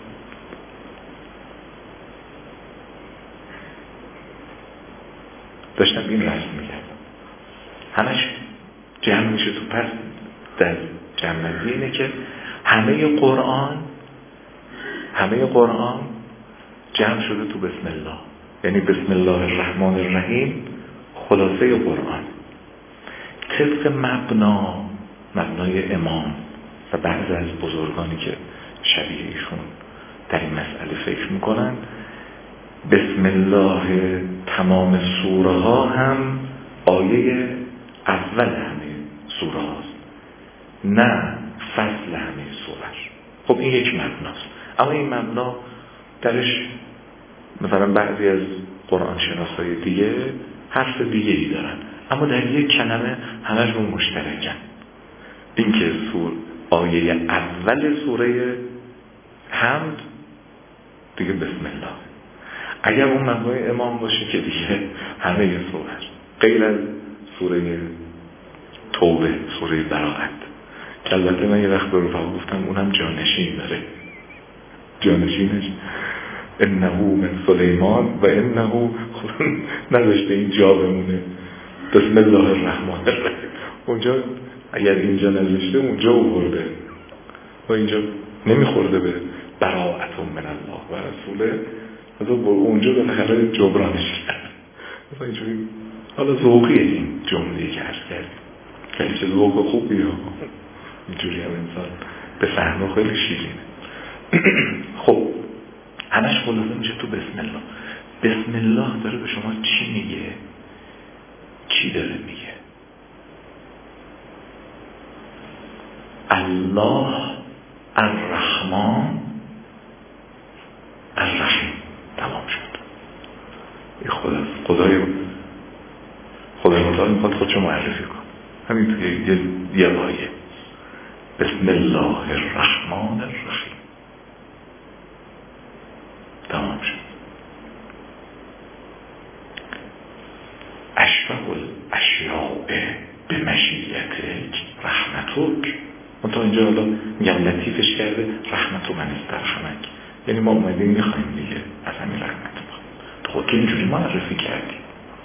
داشتم این رسم میکردم همش جمع میشه تو پس در جمع اینه که همه قرآن همه قرآن جمع شده تو بسم الله، یعنی بسم الله الرحمن الرحیم خلاصه قرآن طبق مبنا مبنای امام و بعضی از بزرگانی که شبیه ایشون در این مسئله فکر میکنن. بسم الله تمام سوره ها هم آیه اول همه سوره هاست، نه فصل همه سوره. خب این یک مبناست، اما این مبنا درش مثلا بعضی از قرآن شناسای دیگه حرف دیگه ای دارن، اما در یک کلمه همشون مشترکن. این که سور آیه اول سوره حمد دیگه بسم الله. اگر اون مبنای امام باشه که دیگه همه سوره غیر از سوره توبه، سوره براءت که البته من یه وقت به رفقا گفتم اونم جانشین داره. جانشینش انه من سلیمان و انه نذاشته این جا بمونه بسم الله الرحمن الرحیم. اونجا اگر اینجا نذاشته اونجا آورده و اینجا نمیخورده به براءت من الله و رسوله، از اونجا بالاخره جبرانش کرد. مثلا اینجوری حالا ذوقیه این جمله‌ای که عرض کردیم، خیلی چه ذوق خوبیه اینجوری هم انسان به فهم خیلی شیرینه. خب همش خلاصه میشه تو بسم الله. بسم الله داره به شما چی میگه؟ چی داره میگه؟ الله الرحمن الرحیم. تمام شد. این خدا خدای خدای متعال میخواد خودشو معرفی کن همین توی یه یه آیه بسم الله الرحمن الرحیم. تمام شد. اشبه الاشیاء به مشیتک رحمتک. من تا اینجا حالا میگم لطیفش کرده رحمت و من استرحمک، یعنی ما اومدیم میخوایم دیگه از همین رحمت بخوایم. تو خود که اینجوری معرفی کردیم.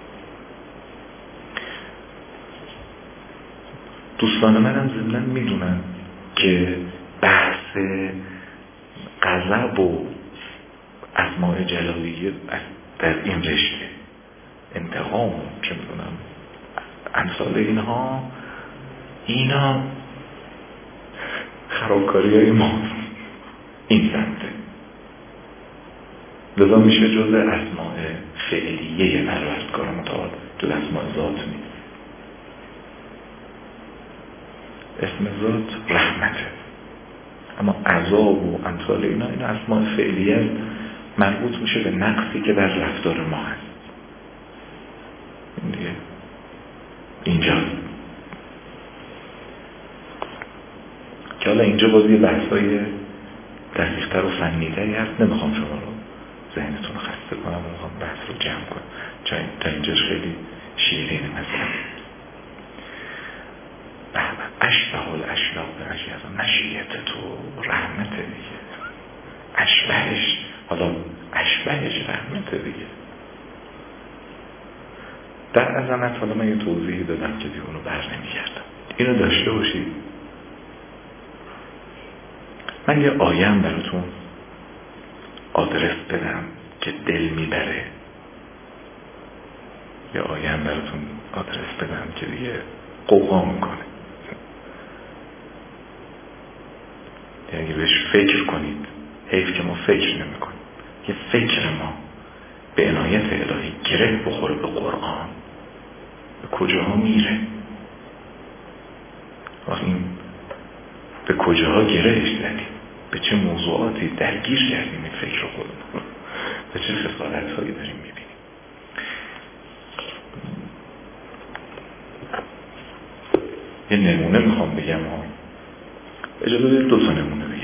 دوستان من هم ضمناً میدونن که بحث غضب و اسماء جلالیه در این رشته انتقام چه میدونم امثال اینها اینا خرابکاری های ما این سمته. لذا میشه جز اسماء فعلیه پروردگار متعال، جز اسماء ذات نیست. اسم ذات رحمته، اما عذاب و امثال اینا اینا اسماء فعلیه مربوط میشه به نقصی که در رفتار ما هست. این دیگه اینجا که حالا اینجا بازی بحثای دقیق‌تر و فنی‌تری هست، نمیخوام شما رو ذهنتون رو خسته کنم، میخوام بحث رو جمع کنم تا اینجاش خیلی شیرینه. مثلا اشبه الاشیاء به اشیاء مشیت تو رحمت دیگه، اشبهش حالا اشبهش رحمت دیگه. در عظمت حالا من یه توضیحی دادم که دیگه اونو بر نمیگردم، اینو داشته باشید. من یه آیم براتون آدرس بدم که دل میبره، یه آیم براتون آدرس بدم که دیگه قوقا میکنه. یعنی بهش فکر کنید، حیف که ما فکر نمی کنیم. یه فکر ما به عنایت الهی گره بخوره به قرآن، به کجاها میره؟ آخه این به کجاها گرهش زدیم؟ به چه موضوعاتی درگیر کردیم این فکر خودمون؟ به چه خسارت هایی داریم میبینیم؟ یه نمونه میخوام بگم ها، اجازه بدید دو تا نمونه بگم.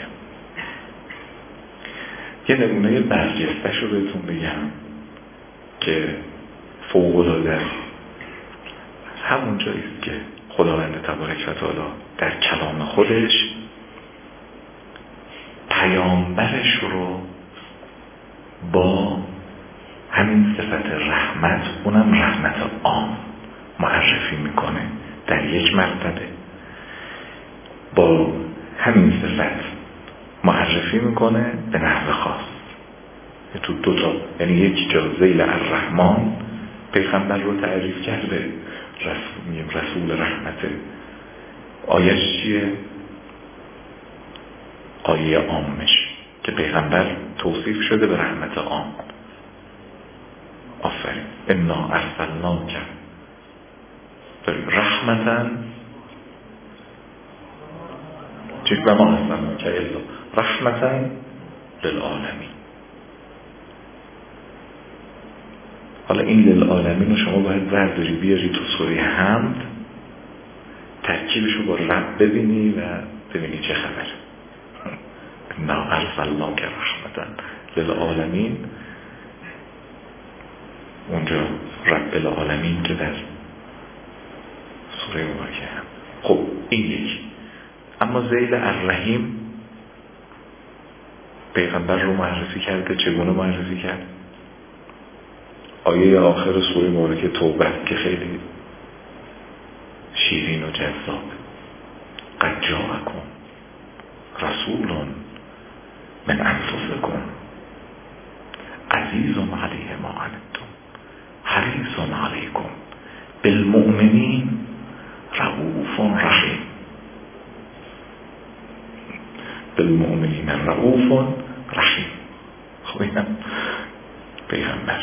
یه نمونه برجسته‌ش رو بهتون بگم که فوق‌العاده است. همون جاییست که خداوند تبارک و تعالی در کلام خودش پیامبرش رو با همین صفت رحمت، اونم رحمت عام، معرفی میکنه در یک مرتبه. با همین صفت معرفی میکنه به نحو خاص، تو دو تا، یعنی یک جا ذیل الرحمن پیغمبر رو تعریف کرده، رسول میم رسول رحمته. آیش چیه؟ آیه عامش که پیغمبر توصیف شده به رحمت عام. آفرین، انا ارسلناک رحمتا چیز و ما ارسلناک الا رحمتا للعالمین. حالا این للعالمین رو شما باید برداری بیاری تو سوره حمد، ترکیبش رو با رب ببینی و ببینی چه خبره. انا ارسلناک رحمتا للعالمین، اونجا رب العالمین که در سوره مبارکه هم. خب این یکی. اما ذیل الرحیم پیغمبر رو معرفی کرده. چگونه معرفی کرد؟ آیه آخر سوره مبارکه توبه که خیلی شیرین و جذاب، قد جاءکم رسول من انفسکم عزیز علیه ما عنتم حریص علیکم بالمؤمنین رؤوف رحیم. بالمؤمنین رؤوف رحیم. خب اینم پیغمبر.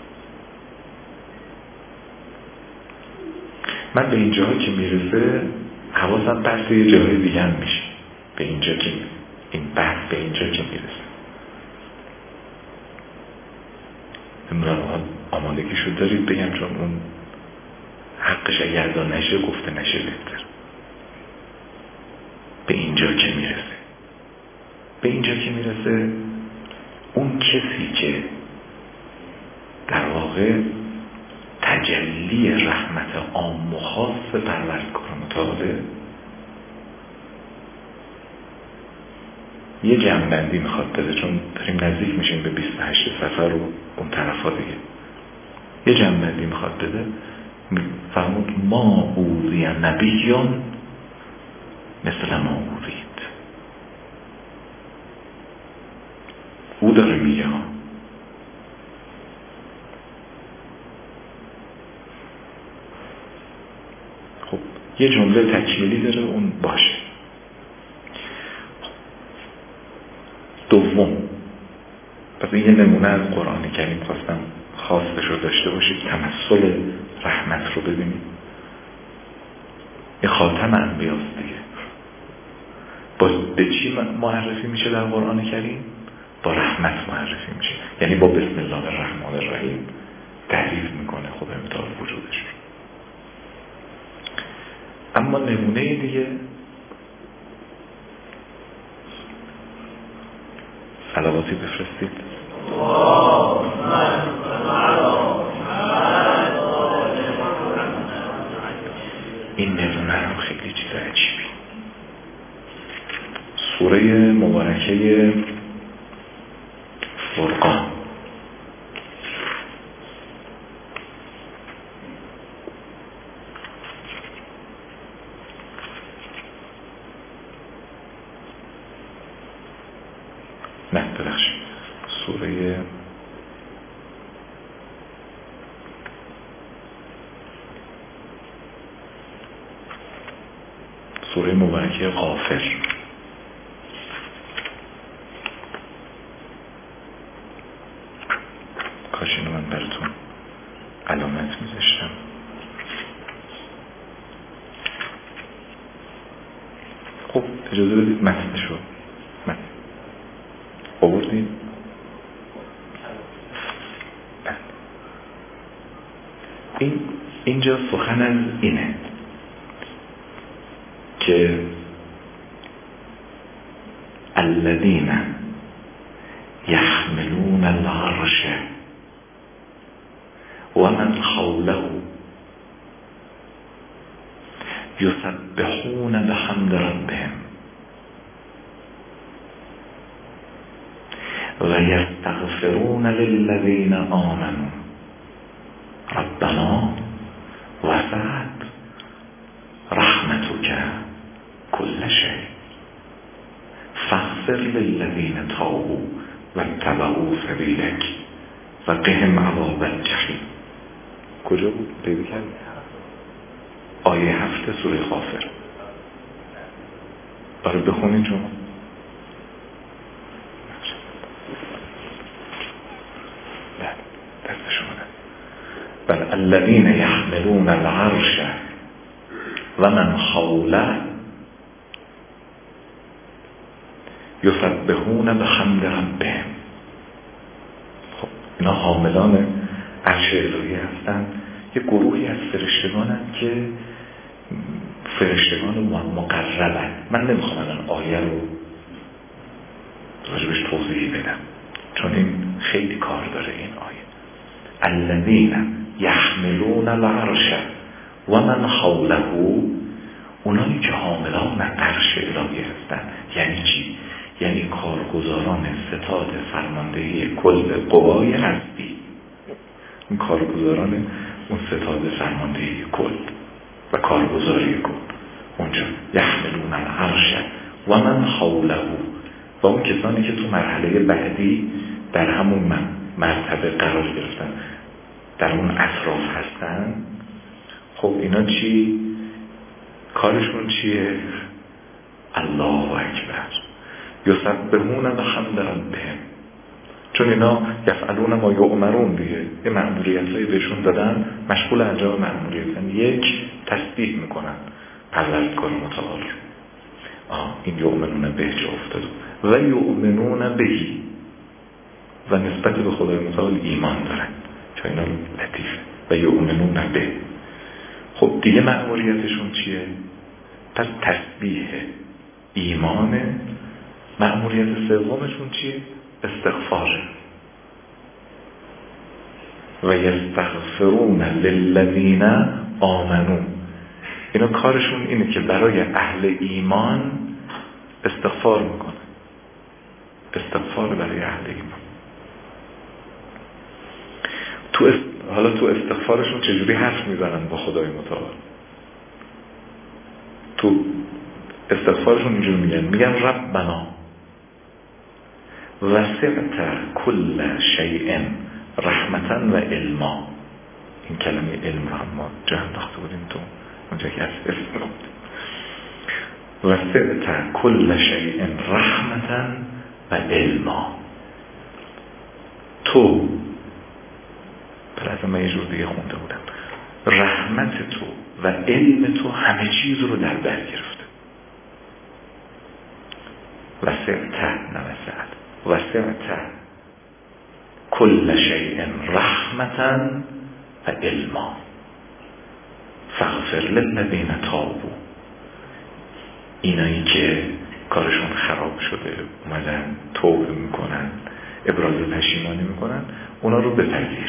من به اینجاها که میرسه حواسم بحث یه جاهای دیگه هم میشه. به اینجا که این بحث به اینجا که میرسه امران آمادگی شد دارید بگم، چون اون حقش اگر دا نشه گفته نشه بهتر. به اینجا که میرسه به اینجا که میرسه اون کسی که در واقع تجلی رحمت عام و خاص پروردگار متعال یه جمع‌بندی میخواد بده، چون داریم نزدیک میشیم به بیست و هشت سفر و اون طرفا دیگه. یه جمع‌بندی میخواد بده، فرمود ما اوذی نبیون مثل ما اوذید. او داره میگه خب یه جمله تکمیلی داره، اون باشه. دوم پس این یه نمونه از قرآن کریم خواستم خاصش رو داشته باشید، تمثل رحمت رو ببینید. این خاتم انبیاست دیگه. با به چی معرفی میشه در قرآن کریم؟ با رحمت معرفی میشه، یعنی با بسم الله الرحمن الرحیم تعریف میکنه خدا متعال وجودش. اما نمونه دیگه صلواتی بفرستید. این نمونه هم خیلی چیز عجیبی. سوره مبارکه فرقان نه ببخشید سوره سوره مبارکه غافر. کاش اینو من براتون علامت میذاشتم. خب اجازه بدید متنشو متن آوردید. این اینجا سخن از اینه که الذین یحملون العرش و من حوله یسبحون بحمد ربهم و یستغفرون للذین آمنوا ربنا وسعت رحمتک كل شيء فاغفر للذين تابوا واتبعوا سبيلك وقهم عذاب الجحیم. کجا بود؟ پیدا کردی؟ آیه هفت سوره غافر. برای بخونید شما. دست شما بل الذين يحملون العرش و من حوله یسبحون بحمد ربهم. خب اینا حاملان عرش الهی هستن، یه گروهی از فرشتگانن که فرشتگان مقربن. من نمیخوام الان آیه رو راجبش توضیحی بدم چون این خیلی کار داره. این آیه الذین یحملون العرش و من حوله، اونایی که حاملان عرش الهی هستن. یعنی چی؟ یعنی کارگزاران ستاد فرماندهی کل قوای هستی، اون کارگزاران اون ستاد فرماندهی کل و کارگزاری کل اونجا. یحملون العرش و من حوله، و اون کسانی که تو مرحله بعدی در همون مرتبه قرار گرفتن، در اون اطراف هستن. خب اینا چی؟ کارشون چیه؟ الله اکبر یسبحون بحمد ربهم. چون اینا یفعلون ما یؤمرون دیگه، یه مأموریتایی بهشون دادن، مشغول انجام مأموریتن. یک، تسبیح میکنن پروردگار متعال. آه این یؤمنون به جا افتاد. و یؤمنون بهی، و نسبت به خدای متعال ایمان دارن، چون اینا لطیفه. و یؤمنون به. خب دیگه مأموریتشون چیه؟ پس تسبیح، ایمان. مأموریت سومشون چیه؟ استغفاره. و یستغفرون للذین آمنوا. اینا کارشون اینه که برای اهل ایمان استغفار میکنن. استغفار برای اهل ایمان. تو است... حالا تو استغفارشون چجوری حرف میزنن با خدای متعال؟ تو استغفارشون اینجوری میگن میگن ربنا وسعت کل شیء رحمتا و علما. این کلمه علم رو هم ما جا انداخته بودیم تو اونجا که از اسم رو وسعت کل شیء رحمتا و علما. تو پس من یه جور دیگه خونده بودم، رحمت تو و علم تو همه چیز رو در بر گرفته. وسعت نوسعت وسعت کل شیء رحمتا و علما فاغفر للذین تابوا. اینایی که کارشون خراب شده اومدن توبه میکنن، ابراز پشیمانی میکنن، اونا رو بپذیر،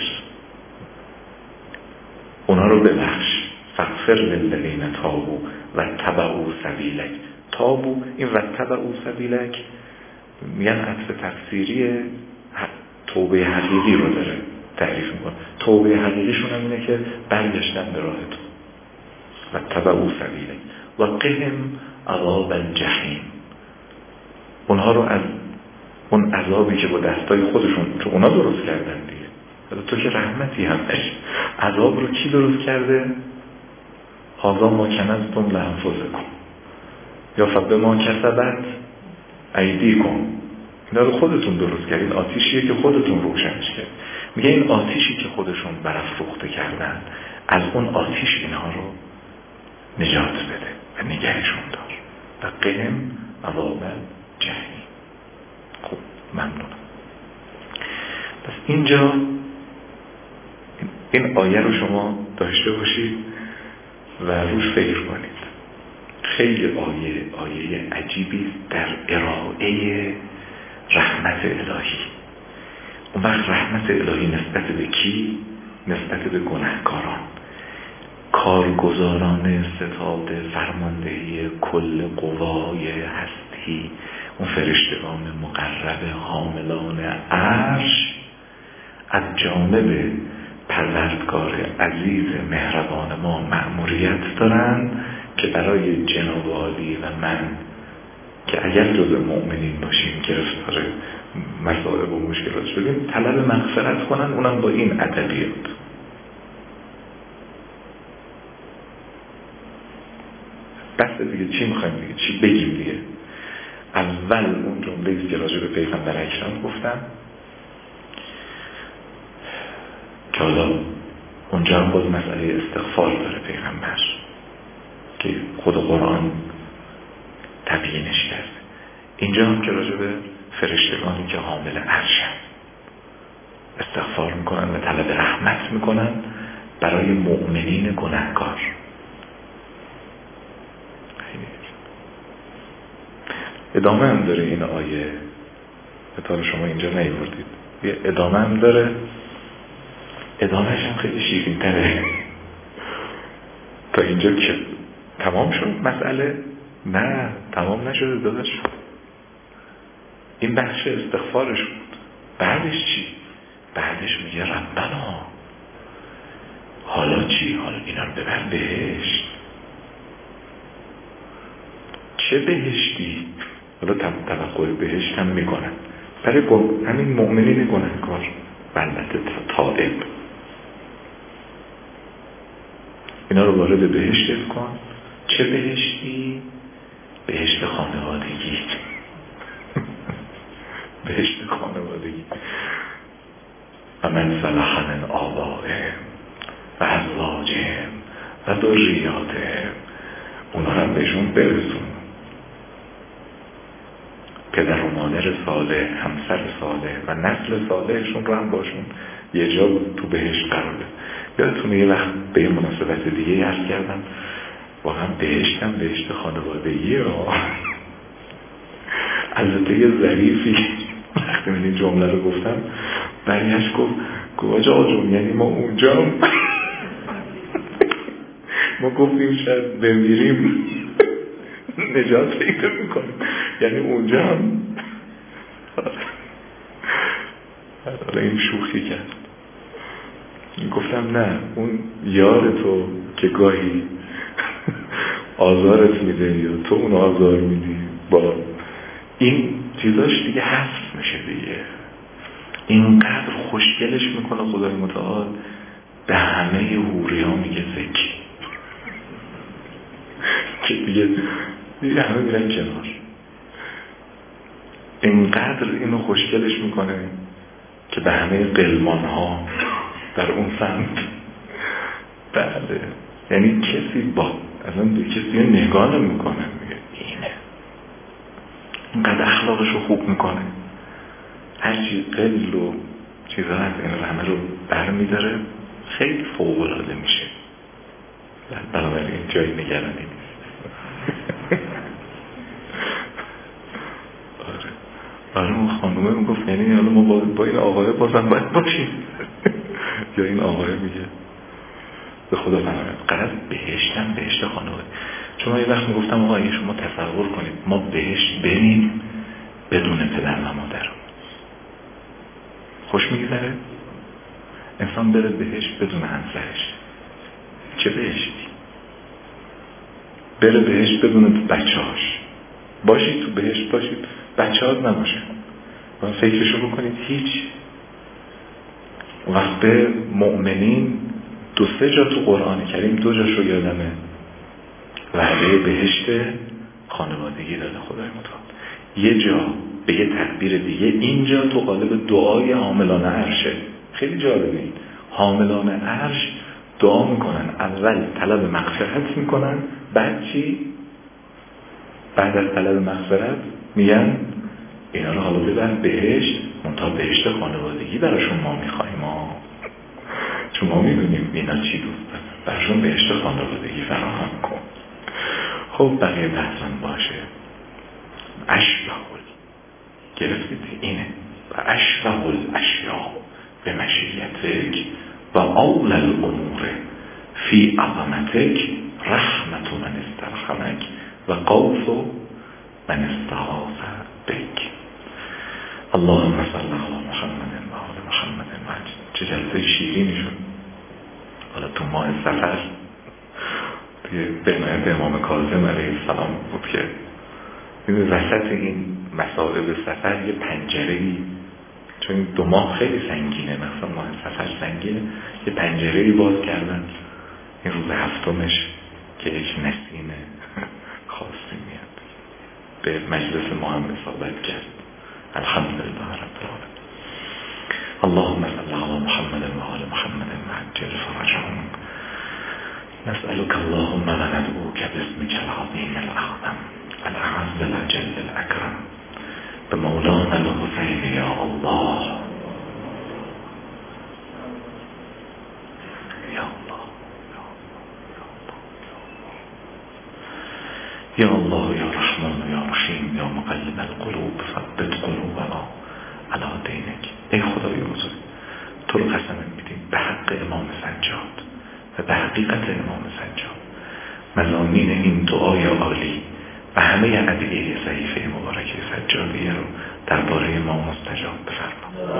اونا رو ببخش. فاغفر للذین تابوا و تبعوا سبیلک. تابوا، این و تبعوا سبیلک میگن عطف تفسیری توبه حقیقی رو داره تعریف میکنه. توبه حقیقیشون هم اینه که برگشتن به راه تو. و تبعوا سبیلک و قهم عذاب الجحیم. اونها رو از اون عذابی که با دستای خودشون، چون اونا درست کردن دیگه، تو که رحمتی هم داشت، عذاب رو کی درست کرده؟ هذا ما کنزتم لانفسکم یا فبما کسبت ایدیکم. اینا رو خودتون درست کردین. آتیشیه که خودتون روشنش کرد. میگه این آتیشی که خودشون برافروخته کردن، از اون آتیش اینها رو نجات بده و نگهشون دار. و قهم عذاب الجحیم. خب ممنونم. پس اینجا این آیه رو شما داشته باشید و روش فکر کنید. خیلی آیه آیه عجیبی در ارائه رحمت الهی. اون وقت رحمت الهی نسبت به کی؟ نسبت به گناهکاران، کارگزاران ستاد فرماندهی کل قوای هستی، اون فرشتگان مقرب حاملان عرش از جانب پروردگار عزیز مهربان ما مأموریت دارن که برای جناب عالی و من که اگر جزء مؤمنین باشیم گرفتار مصائب و مشکلات شدیم طلب مغفرت کنن، اونم با این ادبیات. بس دیگه چی میخوایم دیگه، چی بگیم دیگه. اول اون جمله‌ای که راجع به پیغمبر اکرم گفتم که حالا اونجا هم باز مسئله استغفار داره پیغمبر که خود قرآن تبیینش کرده. اینجا هم که راجع به فرشتگانی که حامل عرشن استغفار میکنن و طلب رحمت میکنن برای مؤمنین گناهکار. ادامه هم داره این آیه، به شما اینجا نیوردید، یه ادامه هم داره. ادامهش هم خیلی شیرین تره. تا اینجا که تمام شد مسئله؟ نه تمام نشده داداش. این بخش استغفارش بود. بعدش چی؟ بعدش میگه ربنا حالا چی؟ حالا اینا رو ببر بهشت. چه بهشتی؟ حالا توقع بهشت هم میکنن برای همین مؤمنین گناهکار بلده تائب. اینا رو وارد بهشت کن. چه بهشتی؟ بهشت خانوادگی. بهشت خانوادگی. و من صلح من آبائهم و ازواجهم و ذریاتهم. اونا هم بهشون برسون. پدر و مادر صالح، همسر صالح و نسل صالحشون رو هم باشون یه جا تو بهشت قرار بده. یادتونه یه وقت به یه مناسبت دیگه عرض کردم واقعا بهشتم بهشت خانوادگیه ها. البته یه ظریفی وقتی من این جمله رو گفتم برگشت گفت گفت آقا جون یعنی ما اونجا هم ما گفتیم شاید بمیریم نجات پیدا میکنیم، یعنی اونجا هم حالا این شوخی کرد. گفتم نه، اون یار تو که گاهی آزارت میده یا تو اون آزار میدی با این چیزاش دیگه حفظ میشه دیگه. اینقدر خوشگلش میکنه خدای متعال به همه حوری ها میگه زکی که دیگه دیگه همه میرن کنار. اینقدر اینو خوشگلش میکنه که به همه قلمان ها در اون سمت. بله، یعنی کسی با اصلا به کسی نگاه نمیکنه، میگه اینه، اینقدر اخلاقش رو خوب میکنه، هرچی قل و چیزا از این همه رو برمیداره، خیلی فوق العاده میشه. بنابراین جای نگرانی نیست. آره آره اون خانومه میگفت یعنی حالا ما با, با این آقای بازم باید باشیم. یا این آقای میگه به خدا فهمید قرار بهشتم بهشت خانواده. چون من یه وقت میگفتم آقا اگه شما تصور کنید ما بهشت بریم بدون پدر و مادر، خوش میگذره؟ انسان بره بهشت بدون همسرش، چه بهشتی؟ بره بهشت بدون بچه هاش، باشید تو بهشت باشید بچه هات نباشه، و فکرشو بکنید هیچ. وقت به مؤمنین دو سه جا تو قرآن کریم، دو جاشو یادمه، وعده بهشت خانوادگی داده خدای متعال. یه جا به یه تعبیر دیگه اینجا تو قالب دعای حاملان عرشه. خیلی جالبه این حاملان عرش دعا میکنن، اول طلب مغفرت میکنن، بعد چی؟ بعد از طلب مغفرت میگن اینا رو حالا ببر بهشت، منتها بهشت خانوادگی براشون ما میخوایم ها، چون ما میدونیم اینا چی دوست دارن، براشون بهشت خانوادگی فراهم کن. خب بقیه بحثم باشه. اشبهل گرفتید اینه و اشبهل اشیاء به مشیتک و اول الامور فی عظمتک رحمت من استرحمک و قوس من استغاث بک. اللهم صل علی محمد و آل محمد. چه جلسه شیرینی شد. حالا تو ماه سفر به عنایت امام کاظم علیه السلام بود که این وسط این مصائب سفر یه پنجره‌ای، چون دو ماه خیلی سنگینه، مثلا ماه سفر سنگینه، یه پنجره‌ای باز کردن این روز هفتمش که یک نسیم خاصی میاد به مجلس ما هم اصابت کرد. الحمدلله رب العالمین. اللهم صل علی محمد و آل محمد وعجل فرجهم. نسألك اللهم وندعوك باسمك العظيم الأعظم الأعز الأجل الأكرم بمولانا الحسين يا الله يا الله يا الله يا رحمن يا رحيم يا مقلب القلوب ثبت قلوبنا على دينك. ای خدای بزرگ، تو رو قسم میدیم به حق امام سجاد و به حقیقت امام سجاد مضامین این دعای عالی و همه ادعیه صحیفه مبارکه سجادیه رو درباره ما مستجاب بفرما.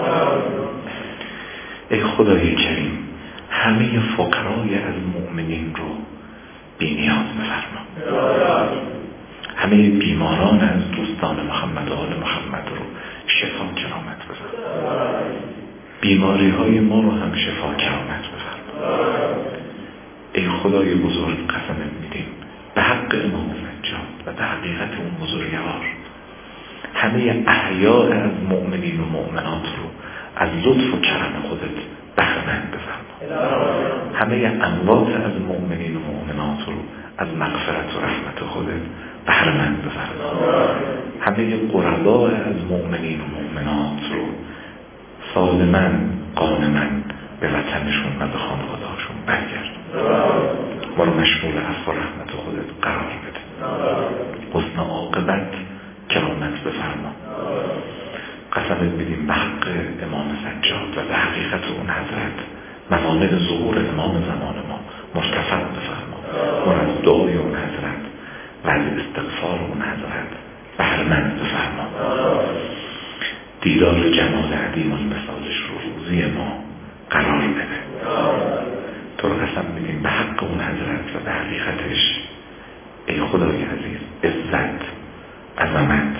ای خدای کریم، همه فقرای از مؤمنین رو بی‌نیاز بفرما. همه بیماران از دوستان محمد و آل محمد رو شفا کرامت بفرما. بیماری های ما رو هم شفا کرامت بفرما. ای خدای بزرگ، قسم میدیم به حق امام سجاد و به حقیقت اون بزرگوار همه احیاء از مؤمنین و مؤمنات رو از لطف و کرم خودت بهره‌مند بفرما. همه اموات از مؤمنین و مؤمنات رو از مغفرت و رحمت خودت بهره‌مند بفرما. همه غرباء از مؤمنین و مؤمنات رو سالماً غانماً به وطنشون و به خانواده‌هاشون برگرد. ما رو مشمول عفو و رحمت خودت قرار بده. حسن عاقبت کرامت بفرما. قسمت میدیم به حق امام سجاد و به حقیقت اون حضرت موانع ظهور امام زمان ما مرتفع بفرما. اون از دعای اون حضرت و از استغفار اون حضرت بهره‌مند بفرما. دیدار جمال عظیم المثالش رو روزی ما قرار بده. تو رو قسم میدیم به حق اون حضرت و به حقیقتش ای خدای عزیز، عزت، عظمت،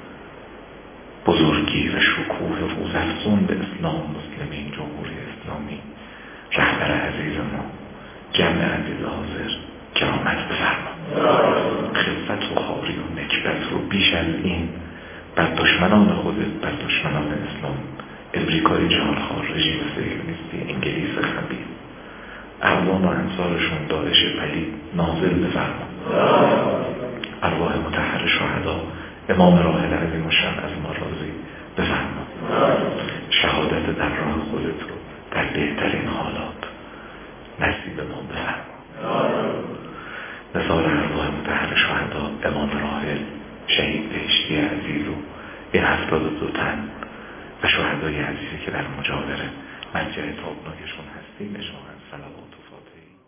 بزرگی و شکوه روزافزون به اسلام، مسلمین، جمهوری اسلامی، رهبر عزیز ما، جمع عزیز حاضر کرامت بفرما. خفت و خواری و نکبت رو بیش از این بر دشمنان خودت، بر دشمنان اسلام ابری امریکای جهانخوار، رژیم صهیونیستی، انگلیس خبیث، اقوام و انصارشون، داعش پلید، نازل بفرما. ارواح مطهر شهدا، امام راحل عظیم الشأن از ما راضی بفرما. شهادت در راه خودت رو در بهترین حالات نصیب ما بفرما. مثال ارواح مطهر شهدا، امام راحل، شهید بهشتی عزیز و این هفتاد و دو تن و شهدای عزیزی که در مجاور مسجد تابناکشون هستیم، اجماعاً صلوات